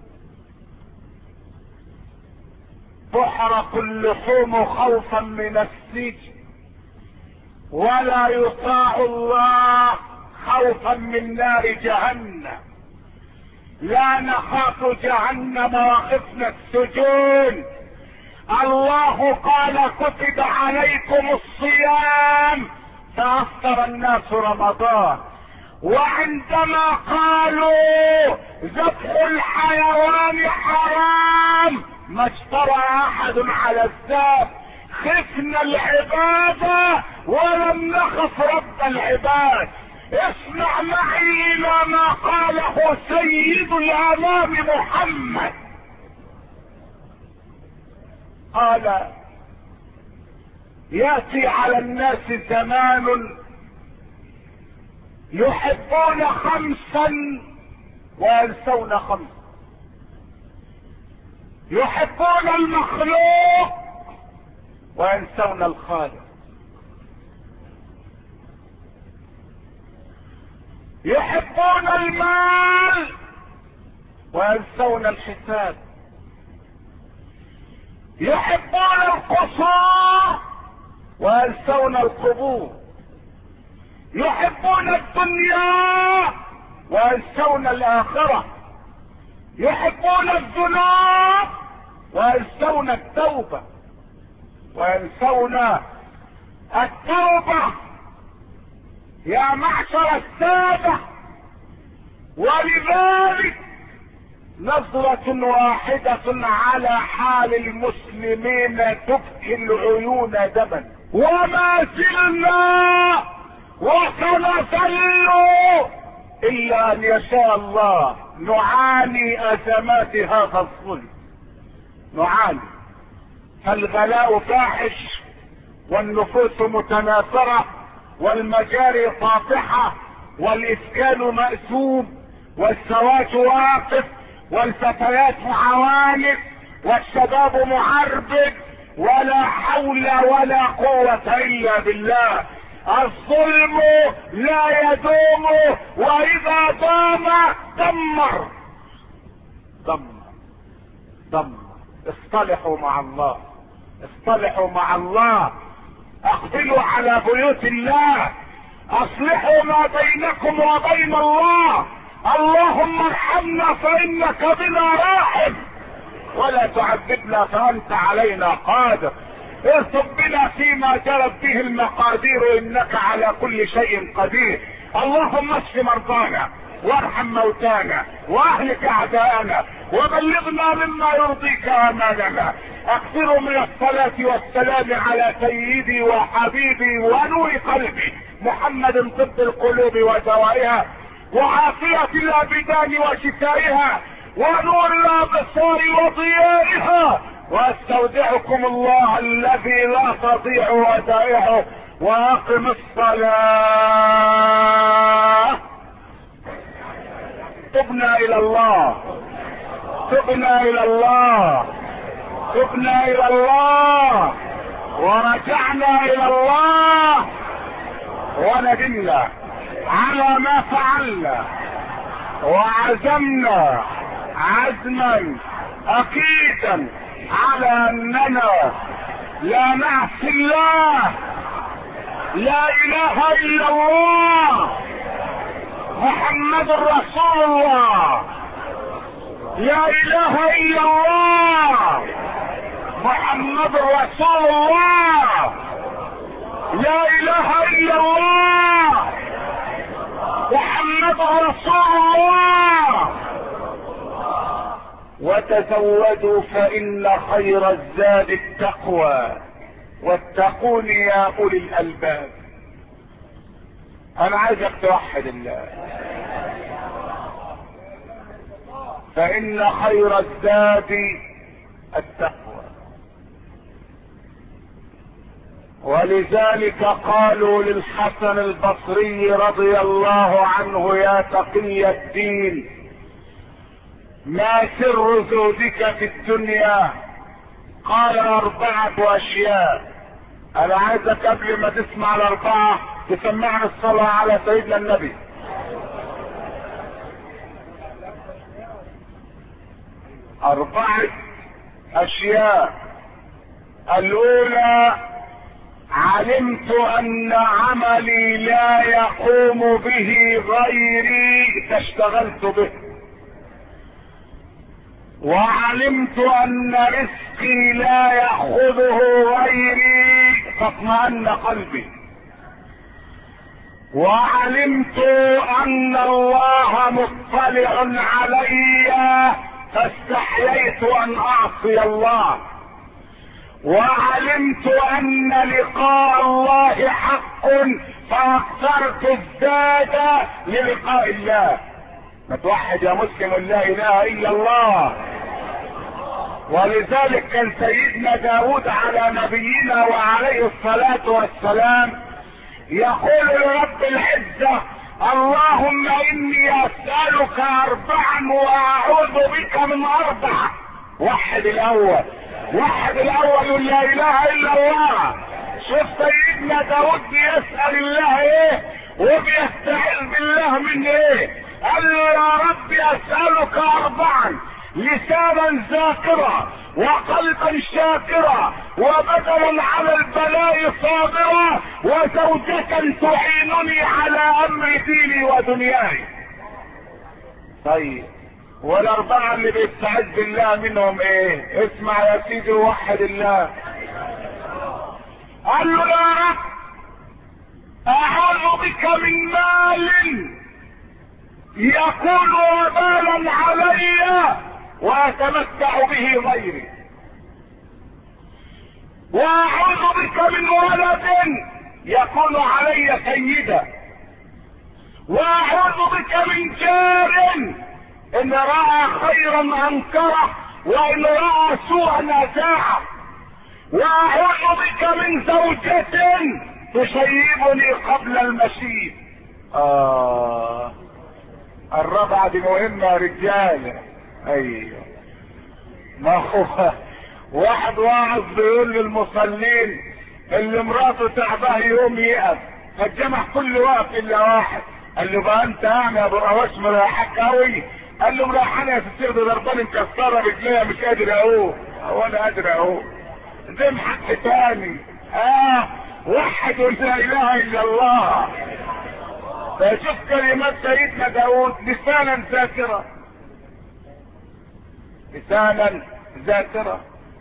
تحرق اللحوم خوفا من السجن، ولا يطاع الله خوفا من نار جهنم. لا نخاف جهنم وخفنا السجون. الله قال كتب عليكم الصيام فأفطر الناس رمضان، وعندما قالوا ذبح الحيوان حرام ما اجترى احد على الذبح، خفنا العبادة ولم نخف رب العباد. اسمع معي الى ما قاله سيد الانام محمد، قال ياتي على الناس زمان يحبون خمسا وينسون خمسا، يحبون المخلوق وينسون الخالق، يحبون المال وينسون الحساب، يحبون القصور وينسون القبور، يحبون الدنيا وينسون الآخرة، يحبون الذنوب وينسون التوبة، وينسون التوبة يا معشر السادة. ولذلك نظرة واحدة على حال المسلمين تبكي العيون دما، وما زلنا وسنظل الا ان يشاء الله نعاني ازمات هذا الظلم، نعاني. فالغلاء فاحش والنفوس متناثرة والمجاري طافحة والاسكان مأسوم والزواج واقف والفتيات عوانف والشباب معربد، ولا حول ولا قوة الا بالله. الظلم لا يدوم، واذا دام دمر دمر دمر. اصطلحوا مع الله، اصطلحوا مع الله، اقبلوا على بيوت الله، اصلحوا ما بينكم وبين الله. اللهم ارحمنا فانك بنا راحم، ولا تعذبنا فانت علينا قادر. ارتب بنا فيما جرت به المقادير انك على كل شيء قدير. اللهم اشف مرضانا وارحم موتانا واهلك اعداءنا وبلغنا مما يرضيك امالنا. اكثروا من الصلاة والسلام على سيدي وحبيبي ونور قلبي محمد، طب القلوب ودوائها وعافية الابدان وشفائها ونور الابصار وضيائها. واستودعكم الله الذي لا تضيع ودائعه، واقم الصلاة. تبنا الى الله، تبنا الى الله، تبنا الى الله، ورجعنا الى الله، وندمنا على ما فعلنا، وعزمنا عزما اكيدا على اننا لا نعصي الله. لا اله الا الله محمد رسول الله، لا اله الا الله محمد رسول الله، لا اله الا الله محمد رسول الله. وتزودوا فإن خير الزاد التقوى واتقون يا أولي الألباب. أنا عايزك توحد الله. فإن خير الزاد التقوى، ولذلك قالوا للحسن البصري رضي الله عنه يا تقي الدين ما سر زهدك في الدنيا؟ قال 4 أشياء. انا عايزك قبل ما تسمع ال4 تسمعني الصلاة على سيدنا النبي. 4 أشياء. الاولى: علمت ان عملي لا يقوم به غيري فاشتغلت به، وعلمت ان رزقي لا ياخذه غيري فاطمأن قلبي، وعلمت ان الله مطلع علي فاستحييت ان اعصي الله، وعلمت ان لقاء الله حق فاخترت الزاد للقاء الله. ما توحد يا مسلم لا اله الا الله. ولذلك كان سيدنا داود على نبينا وعليه الصلاة والسلام يقول لرب العزة: اللهم اني اسألك 4 واعوذ بك من 4. وحد الاول يقول لا اله الا الله. شوف سيدنا داود بيسأل الله ايه وبيستعيذ بالله من ايه. قال له: يا رب اسألك 4: لسانا ذاكرا، وقلبا شاكرا، وبدنا على البلاء صابرا، وزوجة تعينني على امر ديني ودنياي. طيب وال4 اللي بيستعذ بالله منهم ايه؟ اسمع يا سيدي ووحد الله. قال له: يا رب اعوذ بك من مال يكون وبالا علي واتمتع به غيري، واعوذ بك من ولد يكون علي سيدا، واعوذ بك من جار ان راى خيرا انكره وان راى سوءا ازاعه، واعوذ بك من زوجة تشيبني قبل المشيب. 4 دي مهمة يا رجالة. ايوه، ما هو واحد واعظ بيقول للمصلين اللي مراته تعباه يوم يقف فالجمع كل وقت الا واحد. قال له: بقى انت يعني يا ابو رواش مريحك قوي؟ قال له: مريحاني يا ستير، ده ضرباني مكسره رجليا مش قادر اقوم. وانا قادر اقوم زي حق تاني. وحد لا اله الا الله. فشوف كلمات سيدنا داود: لسانا ذاكرا، لسانا ذاكرا،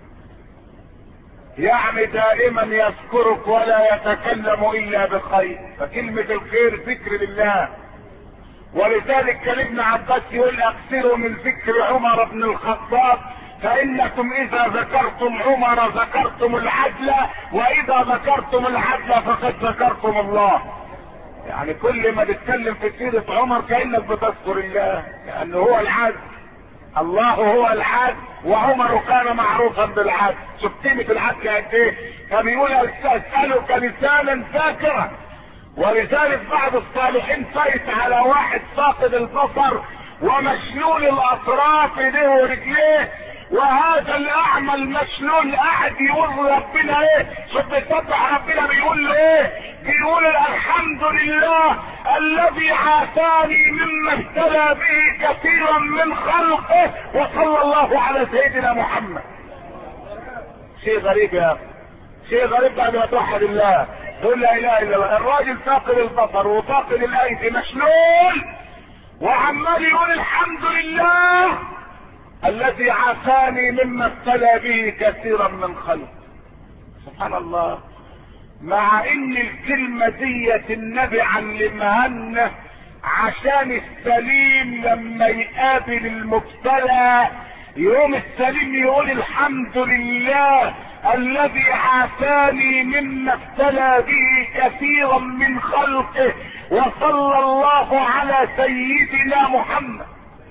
يعني دائما يذكرك ولا يتكلم الا بخير، فكلمة الخير ذكر لله. ولذلك كان ابن عباس يقول: اكثروا من ذكر عمر بن الخطاب فانكم اذا ذكرتم عمر ذكرتم العدل، واذا ذكرتم العدل فقد ذكرتم الله. يعني كل ما تتكلم في سيرة عمر كأنك بتذكر الله، لأنه هو العدل، الله هو العدل، وعمر كان معروفا بالعدل. شوف قيمة العدل قد ايه. كان يقول: اسألك لسانا ذاكرا. ولذلك بعض الصالحين فايت على واحد فاقد البصر ومشلول الاطراف ايديه ورجليه، وهذا الاعمى المشلول قاعد يقول ربنا ايه؟ شوف بيسبح ربنا بيقول له ايه؟ بيقول: الحمد لله الذي عافاني مما ابتلى به كثيرا من خلقه، وصلى الله على سيدنا محمد. شيء غريب يا اخي، شيء غريب بعد ما توحد الله تقول لا اله الا الله. الراجل فاقد البصر وفاقد الايدي مشلول وعمال يقول: الحمد لله الذي عافاني مما ابتلى به كثيرا من خلق. سبحان الله. مع ان الكلمة ديت النبي علمها لنا عشان السليم لما يقابل المبتلى يوم السليم يقول: الحمد لله الذي عافاني مما ابتلى به كثيرا من خلقه، وصلى الله على سيدنا محمد.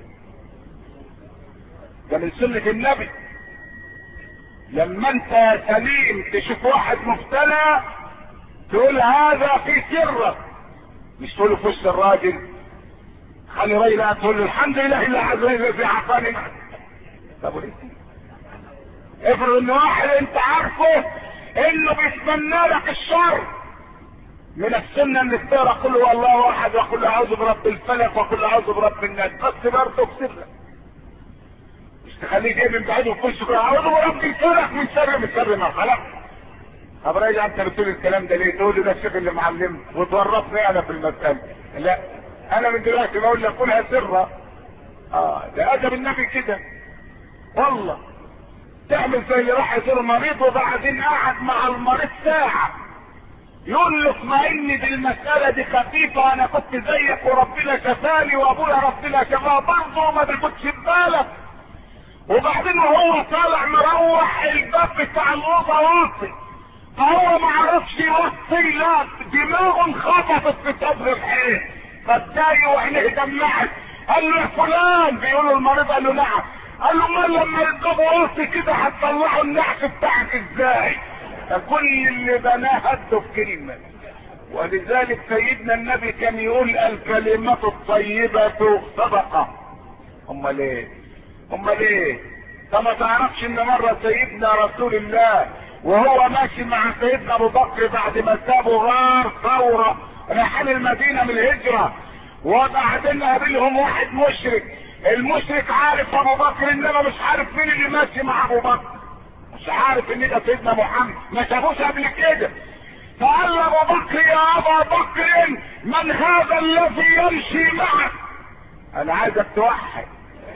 ده من سنة النبي. لما انت سليم تشوف واحد مبتلى تقول: هذا في سرك، مش تقول في وش الراجل. خلي راجل تقول له الحمد لله اللي الذي عافاني. طب وليه؟ افرض ان واحد انت عارفه انه بيتمنى لك الشر، من السنه انك تقرا قل هو الله احد وقل اعوذ برب الفلق وقل اعوذ برب الناس، بس برضه بسرك مش تخليه جاي من بعيد وتخش تقول اعوذ برب الفلق من شر ما خلق. طب راجع انت بتقول الكلام ده ليه؟ تقول لي ده الشيخ اللي معلمني وتورطني انا في المساله. لا انا من دلوقتي بقول لك قولها سرا. ده ادب النبي كده والله. تعمل زي اللي راح يزور مريض وبعدين قعد مع المريض ساعه يقول له اطمئن بالمساله دي خفيفه، انا كنت زيك وربنا شفاني وابويا ربنا شفاه برضه ما تاخدش في بالك. وبعدين وهو طالع مروح الباب بتاع الاوضه واطي، فهو ما عرفش يوصي، لا دماغه انخبطت في صدر الحيط فاتضايق وعينيه دمعت. قال له يا فلان، بيقول له المريض، قال له نعم. قال له ما لما الباب واطي كده هتطلعوا النحس بتاعك ازاي؟ فكل اللي بناه هده في كلمه. ولذلك سيدنا النبي كان يقول الكلمة الطيبة صدقة. امال ايه؟ امال ايه؟ انت ما تعرفش ان مرة سيدنا رسول الله وهو ماشي مع سيدنا ابو بكر بعد ما سابوا غار ثورة رايحين المدينة من الهجرة، وبعدين قابلهم واحد مشرك. المشرك عارف ابو بكر انما مش عارف مين اللي ماشي مع ابو بكر، مش عارف ان ده سيدنا محمد، ما شافوش قبل كده. فقال ابو بكر يا ابا بكر من هذا الذي يمشي معك؟ انا عايزك توحد.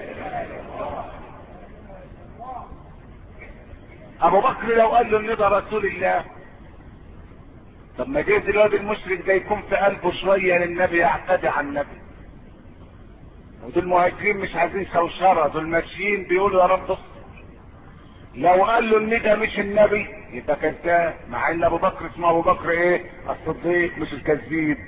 ابو بكر لو قال له ان ده رسول الله، طب ما جايز الواد المشرك ده يكون في قلبه شويه للنبي، يعتدي على النبي. ودول المهاجرين مش عايزين شوشره، دول ماشيين بيقولوا يا رب اصبر. لو قال له ان ده مش النبي يبقى كذاب، مع ان ابو بكر اسمه ابو بكر ايه؟ الصديق مش الكذاب.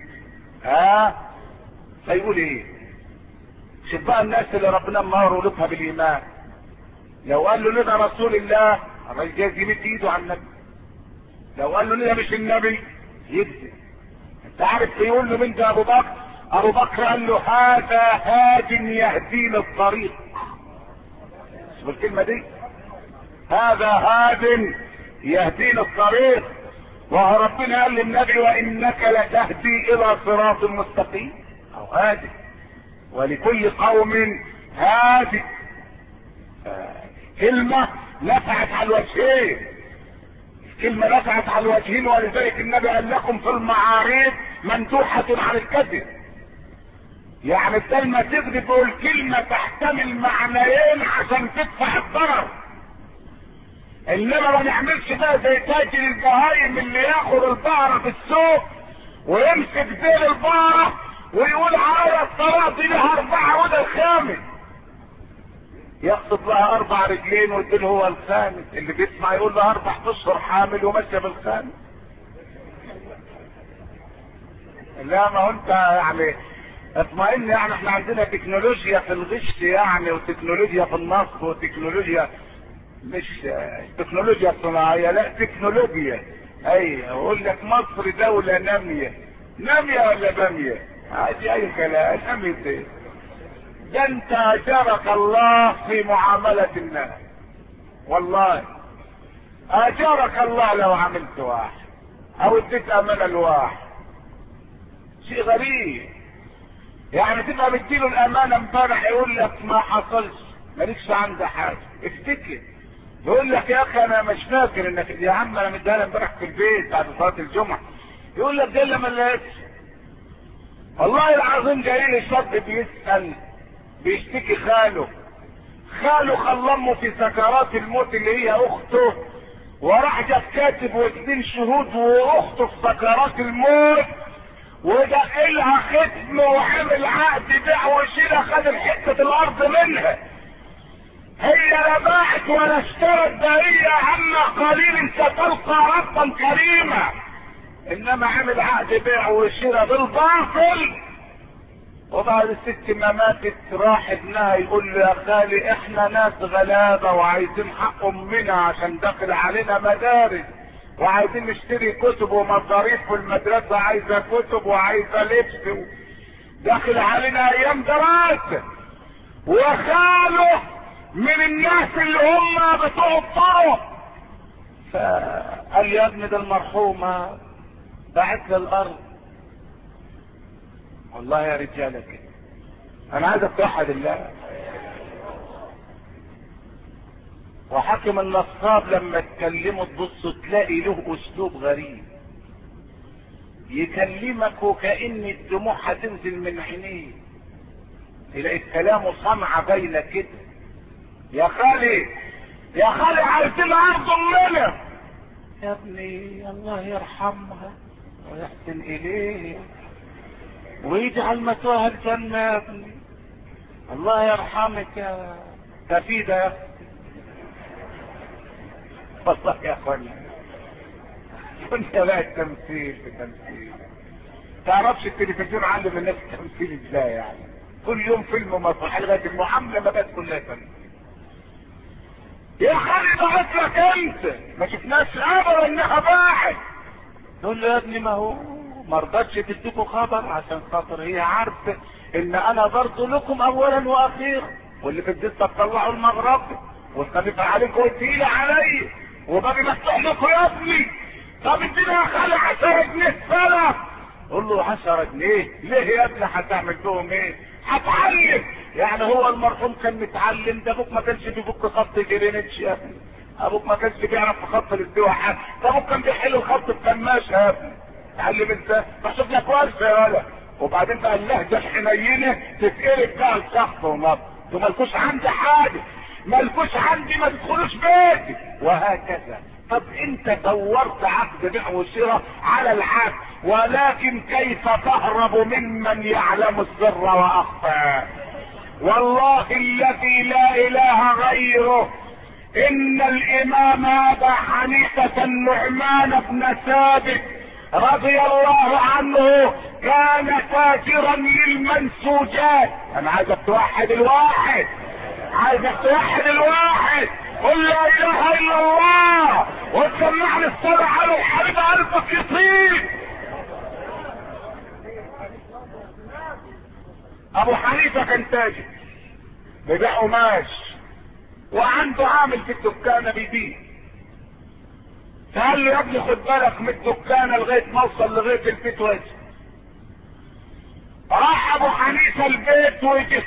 فيقول ايه؟ شوف بقى الناس اللي ربنا مهر قلوبها بالايمان، لو قال له ان ده رسول الله الراجل جاي يمد ايده على النبي. لو قال له ان ده مش النبي يكذب. انت عارف يقول له مين ده ابو بكر؟ ابو بكر قال له هذا هاد يهدينا الطريق. شوف الكلمه دي، هذا هاد يهدينا الطريق. وربنا قال للنبي وانك لتهدي الى صراط مستقيم او هادي، ولكل قوم هادي. كلمة نفعت على الوجهين، كلمة نفعت على الوجهين. ولذلك النبي قال لكم في المعاريض مندوحة عن الكذب. يعني بدل ما تكذب والكلمة تحتمل معنيين عشان تدفع الضرر. انما ما نعملش بقى زي تاجر البهايم اللي ياخد البقرة في السوق ويمسك ديل البقرة ويقول على الصلاة دي لها 4 وده الخامس، يقصد لها 4 رجلين والديل هو الخامس. اللي بيسمع يقول له 4 اشهر حامل وماشيه بالخامس. لا ما هو انت يعني اطمئن، يعني احنا عندنا تكنولوجيا في الغش يعني، وتكنولوجيا في النصب، وتكنولوجيا مش تكنولوجيا صناعيه، لا تكنولوجيا. ايوه اقول لك مصر دوله ناميه. ناميه ولا باميه؟ عادي اي كلام. ناميه ايه؟ ده انت اجرك الله في معامله الناس، والله اجرك الله لو عملت واحد او اديت امانه لواحد. شيء غريب يعني، تبقى مديله الامانه امبارح يقول لك ما حصلش، مالكش عندي حاجه. افتكر يقول لك يا اخي انا مش فاكر انك، يا عم انا مديها امبارح في البيت بعد صلاه الجمعه. يقول لك ده اللي ما لقيتش. والله العظيم جاي لي شاب بيسال بيشتكي خاله خلى امه في سكرات الموت اللي هي اخته، وراح جاب كاتب و2 شهود واخته في سكرات الموت، ودقلها ختم وعمل عقد بيع وشيلها، خد الحته الارض منها. هي لا باعت ولا اشترت، ده هي عما قليل ستلقى ربا كريما، انما عمل عقد بيع وشيلها بالباطل. وبعد الست ما ماتت راح ابنها يقول له يا خالي احنا ناس غلابه وعايزين حق امنا عشان داخل علينا مدارس، وعايزين نشتري كتب ومصاريف، والمدرسه عايزه كتب وعايزه لبس داخل علينا ايام دراسة، وخاله من الناس اللي هم بتوع الطرق، فقال لي يا ابني ده المرحومة باعت لي الارض. والله يا رجالة كده انا عايز اتوحد الله. وحاكم النصاب لما تكلمه تبص تلاقي له اسلوب غريب، يكلمك وكأن الدموع هتنزل من عينيه، تلاقي كلامه صنعة باينة كده. يا خالي يا خالي عايزين ارض امنا. يا ابني الله يرحمها ويحسن اليه ويجعل مثواها الجنة يا ابني. الله يرحمك يا تفيدة يا اختي. والله يا اخواني كنت بقى التمثيل في تمثيل. تعرفش التلفزيون علم الناس التمثيل ازاي يعني؟ كل يوم فيلم مسرحي لغايه المعامله ما بقت كلها تمثيل. يا خالي ضغط لك انت ما شفناش ابدا انها باعت. تقول له يا ابني ما هو ما رضتش تديكوا خبر عشان خاطر هي عارفه ان انا برضه لكم اولا واخيرا، واللي في الدسه تطلعوا المغرب والخفيفه عليكم والتقيله علي وباقي مفتوح لكم يا ابني. طب ادينا يا خالي 10 جنيه سنه. قول له 10 جنيه ليه يا ابني؟ هتعمل بهم ايه؟ هتعلم يعني. هو المرحوم كان متعلم، ده ابوك ما كانش بيفك خط جرينتش يا ابني، ابوك ما كانش بيعرف خط الاستواء حاجه، ده ابوك كان بيحل الخط بكماشه يا ابني. اتعلم انت فشوف لك ورثه يا ولد. وبعدين بقى اللهجه الحنينه تتقلب بقى الشخص ونص. انتوا مالكوش عندي حاجه، مالكوش عندي، ما تدخلوش بيتي وهكذا. طب انت دورت عقد بيع وشراء على العقد، ولكن كيف تهرب ممن يعلم السر واخفى؟ والله الذي لا اله غيره ان الامام ابا حنيفة النعمان بن ثابت رضي الله عنه كان تاجرا للمنسوجات. انا عايزك توحد الواحد، عايزك توحد الواحد. قل لا اله الا الله وتسمعني الصلاة على الحبيب قلبك يطيب. ابو حنيفة كان تاجر بيبيع قماش وعنده عامل في الدكانة بيبيع. فقال له يا ابني خد بالك من الدكانة لغاية ما اوصل لغاية البيت واجي. راح ابو حنيفة البيت وجه.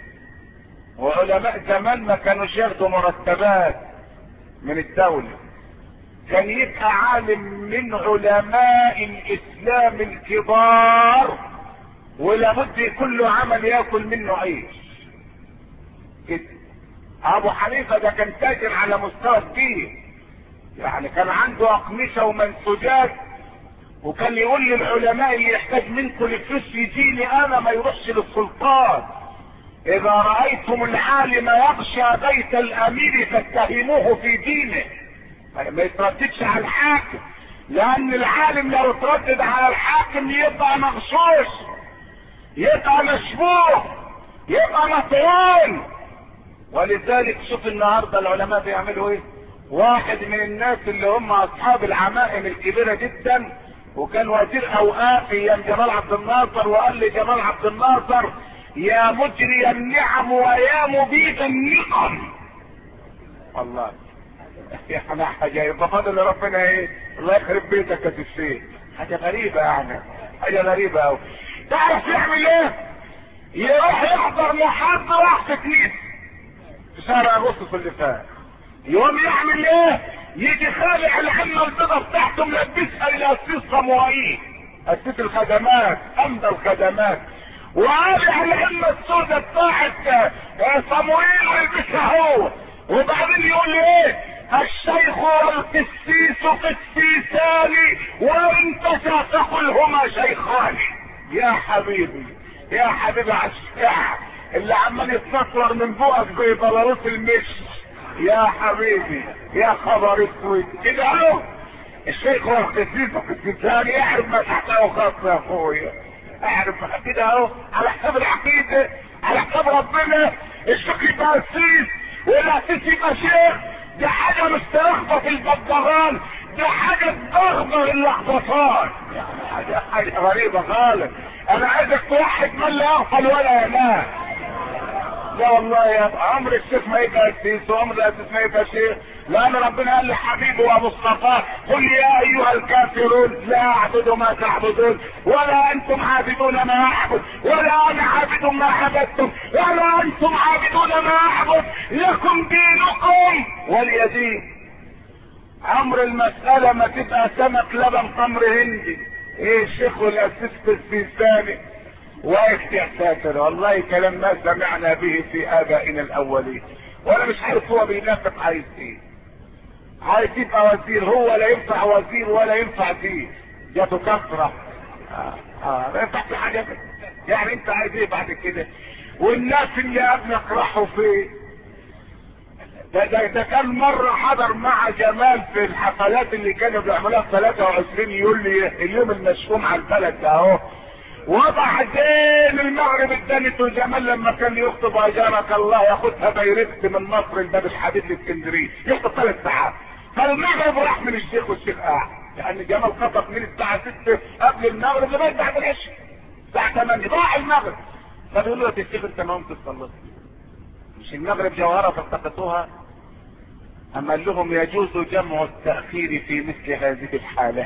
وعلماء زمان ما كانوش ياخدوا مرتبات من الدولة، كان يبقى عالم من علماء الاسلام الكبار ولابد يكون له عمل ياكل منه عيش كده. ابو حنيفة ده كان تاجر على مستوى كبير، يعني كان عنده اقمشة ومنسوجات، وكان يقول للعلماء اللي يحتاج منكم الفلوس يجيني انا ما يروحش للسلطان. اذا رأيتم العالم يخشى بيت الامير فاتهموه في دينه، ما يترددش على الحاكم، لان العالم لو اتردد على الحاكم يبقى مغشوش، يبقى مشبوه، يبقى مطعون. ولذلك شوف النهارده العلماء بيعملوا ايه. واحد من الناس اللي هم اصحاب العمائم الكبيره جدا وكان وزير اوقاف ايام جمال عبد الناصر، وقال لجمال عبد الناصر يا مجري النعم ويا مبيد النقم. والله يعني حاجه يبقى فاضل لربنا ايه؟ الله يخرب بيتك يا الشيخ. حاجه غريبه يعني، حاجه غريبه قوي. تعرف يعمل ايه؟ يروح يحضر محاضره في كنيسه في شهر اغسطس اللي فات. يوم يعمل ايه؟ يجي خالع العمه البيضه بتاعته ملبسها الى قسيس صموئيل، قسيس الخدمات، امضى الخدمات، وقالع العمه السوداء بتاعت صموئيل ويلبسها هو. وبعدين يقول لي ايه؟ الشيخ والقسيس قسيسان وانت ستقولهما شيخان. يا حبيبي يا حبيبي على الشعر اللي عمال يتنطر من بوقك زي بلاروس المشي. يا حبيبي يا خبر اسود كده اهو. الشيخ والقسيس قسيسان يعرف ما تحته خاص يا اخويا، اعرف كده اهو على حساب العقيده، على حساب ربنا. الشيخ يبقى قسيس والقسيس يبقى شيخ، دي حاجه مش تلخبط الببغان، دي حاجه تلخبط اللخبطان، حاجه غريبه خالص. انا عايزك توحد من لا يغفل ولا ينام. لا والله يا عمر الشيخ ما يبقى سيس وعمر الاسيس ما يبقى شيخ، لان ربنا قال لحبيبه ومصطفاه قل يا ايها الكافرون لا اعبد ما تعبدون ولا انتم عابدون ما اعبد ولا انا عابد ما عبدتم ولا انتم عابدون ما اعبد لكم دينكم ولي دين. عمر المسألة ما تبقى سمك لبن تمر هندي. ايه الشيخ والاسيس السيستاني واقف يا ساتر، والله كلام ما سمعنا به في ابائنا الاولين. وانا مش عارف هو بينافق عايز ايه. عايز يبقى وزير، هو لا ينفع وزير ولا ينفع دين، جاته كثره. ما ينفعش حاجه. يعني انت عايز ايه بعد كده؟ والناس اللي قبلك راحوا فين؟ ده كان مرة حضر مع جمال في الحفلات اللي كانوا بيعملوها في 23 يوليو، اليوم المشؤوم على البلد ده اهو. وبعدين المغرب ادانته جمال لما كان يخطب اجارك الله ياخدها بيرفت من مصر الباب الحديد لاسكندريه، يخطب 3 ساعات. فالمغرب راح من الشيخ والشيخ قاعد، لان جمال خطب من الساعه 6 قبل المغرب لغايه بعد العشاء الساعه 8 ضاع المغرب. فبيقولوا له يا الشيخ انت ما قمت تصلي؟ مش المغرب جوهره فالتقطوها؟ اما قال لهم يجوز جمع التاخير في مثل هذه الحالات.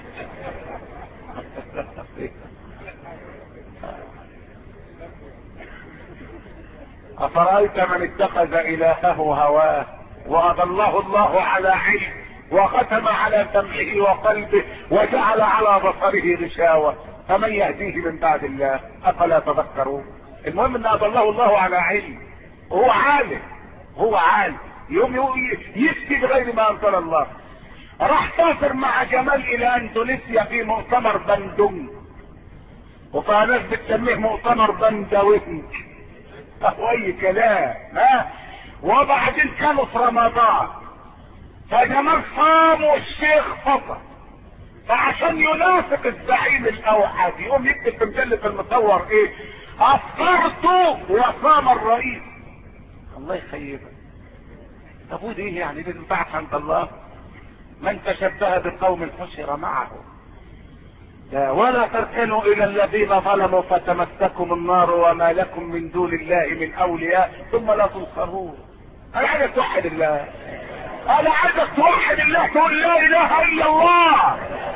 أفرأيت من اتخذ إلهه هواه وأضله الله على علم وختم على سمعه وقلبه وجعل على بصره غشاوة فمن يهديه من بعد الله أفلا تذكرون. المهم أن أضله الله على علم، هو عالم، هو عالم يوم يفتي بغير ما أنزل الله. راح سافر مع جمال إلى أندونيسيا في مؤتمر بندونج، وفي ناس بتسميه مؤتمر بندوينج اي كلام. وبعدين كانوا في رمضان فجمال صام والشيخ فطر، فعشان ينافق الزعيم الاوحد يقوم يكتب في مجلة المصور ايه؟ افطرت وصام الرئيس. الله يخيبك. طب ودي ايه يعني؟ دي تنفعك عند الله؟ من تشبه بقوم حشر معه. ولا تركنوا الى الذين ظلموا فتمسكم النار وما لكم من دون الله من اولياء ثم لا تنصرون. انا عايزك توحد الله، انا عايزك توحد الله، تقول لا اله الا الله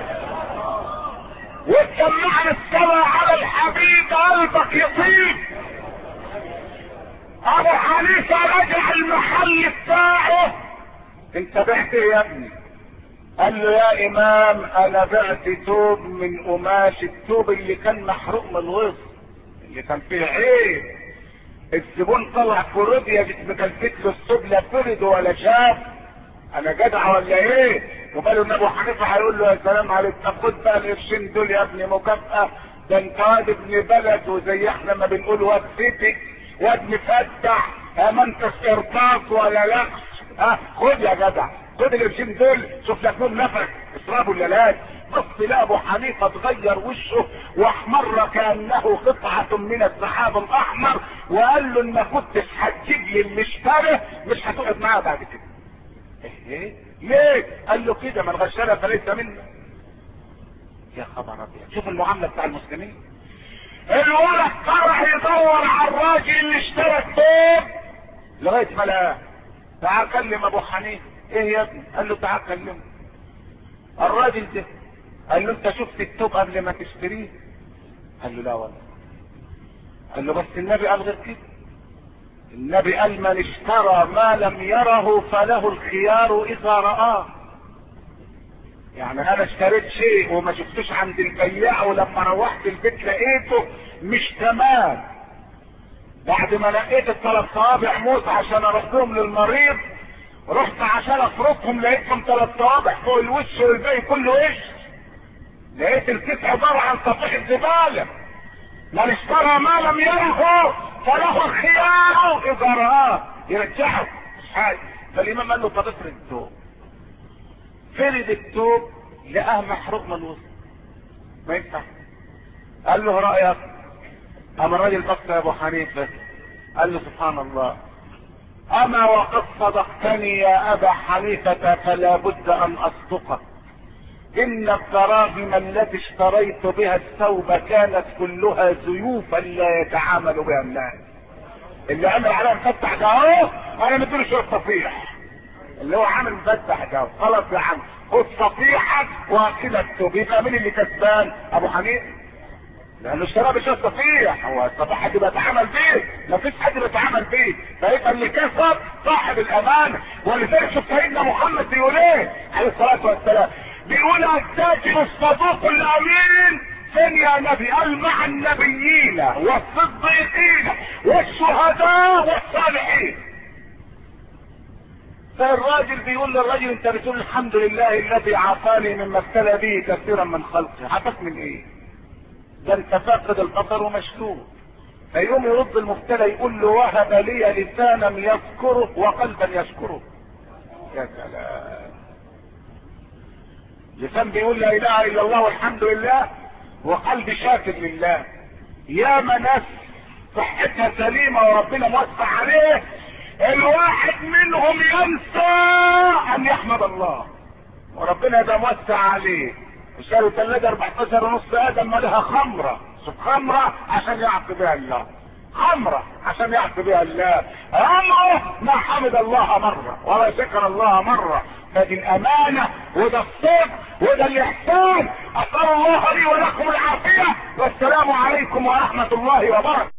وتسمعنا الصلاة على الحبيب قلبك يطيب. ابو حنيفة رجع المحل بتاعه. انت بعت ايه يا ابني؟ قال له يا امام انا بعت توب من قماش، التوب اللي كان محروق من الوسط اللي كان فيه عيب. الزبون طلع كوروديا مكلفت له الثوب لا فرد ولا شاف. انا جدع ولا ايه؟ وقالوا ان ابو حنيفه هيقول له يا سلام عليك، طب خد بقى القرشين دول يا ابني مكافاه، ده انت واد ابن بلد وزي احنا ما بنقول واد فتك واد مفتح، ما انتش ارتاص ولا لقش. خد يا جدع، خد القرشين دول، شوف لك نور نفسك اشربوا الليلات. بص لا ابو حنيفه اتغير وشه واحمر كانه قطعه من السحاب الاحمر، وقال له ان ما كنتش هتجيب لي المشتري مش هتقعد معاه بعد كده. ايه ليه؟ قال له كده من غشنا فليس منا. يا خبر ابيض، شوف المعامله بتاع المسلمين. الولد طلع يدور على الراجل اللي اشترى الثوب لغايه ما لقاه. تعال كلم ابو حنيفه. ايه يا ابني؟ قال له تعال كلمه. الراجل ده قال له انت شفت الثوب قبل ما تشتريه؟ قال له لا والله. قال له بس النبي قال غير كده. النبي قال من اشترى ما لم يره فله الخيار اذا رآه. يعني انا اشتريت شيء وما شفتوش عند البياع، ولما روحت البيت لقيته مش تمام، بعد ما لقيت ال3 صوابع موت عشان اردهم للمريض، رحت عشان افركهم لقيتهم 3 صوابع فوق الوش والباقي كله وش. لقيت الكيس عباره عن صفيحه زباله. من اشترى ما لم يره فله الخيار اذا رآه، يرجعه مش حاجه. فالامام قال له طب افرد الثوب. فرد الثوب لقاه محروق من الوسط، ما ينفع. قال له رايك؟ اما الراجل بص يا ابو حنيفه قال له سبحان الله، اما وقد صدقتني يا ابا حنيفه فلا بد ان اصدقك. ان الدراهم التي اشتريت بها الثوب كانت كلها زيوفا لا يتعامل بها الناس. اللي عمل عليها مفتح ده اهو انا مديله شويه صفيح، اللي هو عامل مفتح ده خلاص يا عم خد صفيحك وكده الثوب. يبقى مين اللي كسبان؟ ابو حنيفه، لانه اشترى بشويه صفيح. هو الصفيح حد بيتعامل بيه؟ مفيش حد بيتعامل بيه. فيبقى اللي كسب صاحب الامانه. ولذلك شوف سيدنا محمد بيقول ايه عليه الصلاه والسلام، بيقول التاجر الصدوق الامين فين يا نبي؟ قال مع النبيين والصديقين والشهداء والصالحين. فالراجل بيقول للراجل انت بتقول الحمد لله الذي عافاني مما ابتلى به كثيرا من خلقه. عافاك من ايه؟ ده انت فاقد البصر ومشلول. فيقوم يرد المبتلى يقول له وهب لي لسانا يذكره وقلبا يشكره. يا سلام، لسان بيقول لا اله الا الله والحمد لله وقلب شاكر لله. يا ناس صحتها سليمه وربنا موسع عليه، الواحد منهم ينسى ان يحمد الله وربنا يبقى موسع عليه. اشتروا ثلاجه 14.5 ادم لها خمره، خمره عشان يعصي بها الله، خمره عشان يعصي بها الله. عمره ما حمد الله مره ولا شكر الله مره. فدي الامانه وده الصدق وده الاحسان. اسال الله لي ولكم العافيه، والسلام عليكم ورحمه الله وبركاته.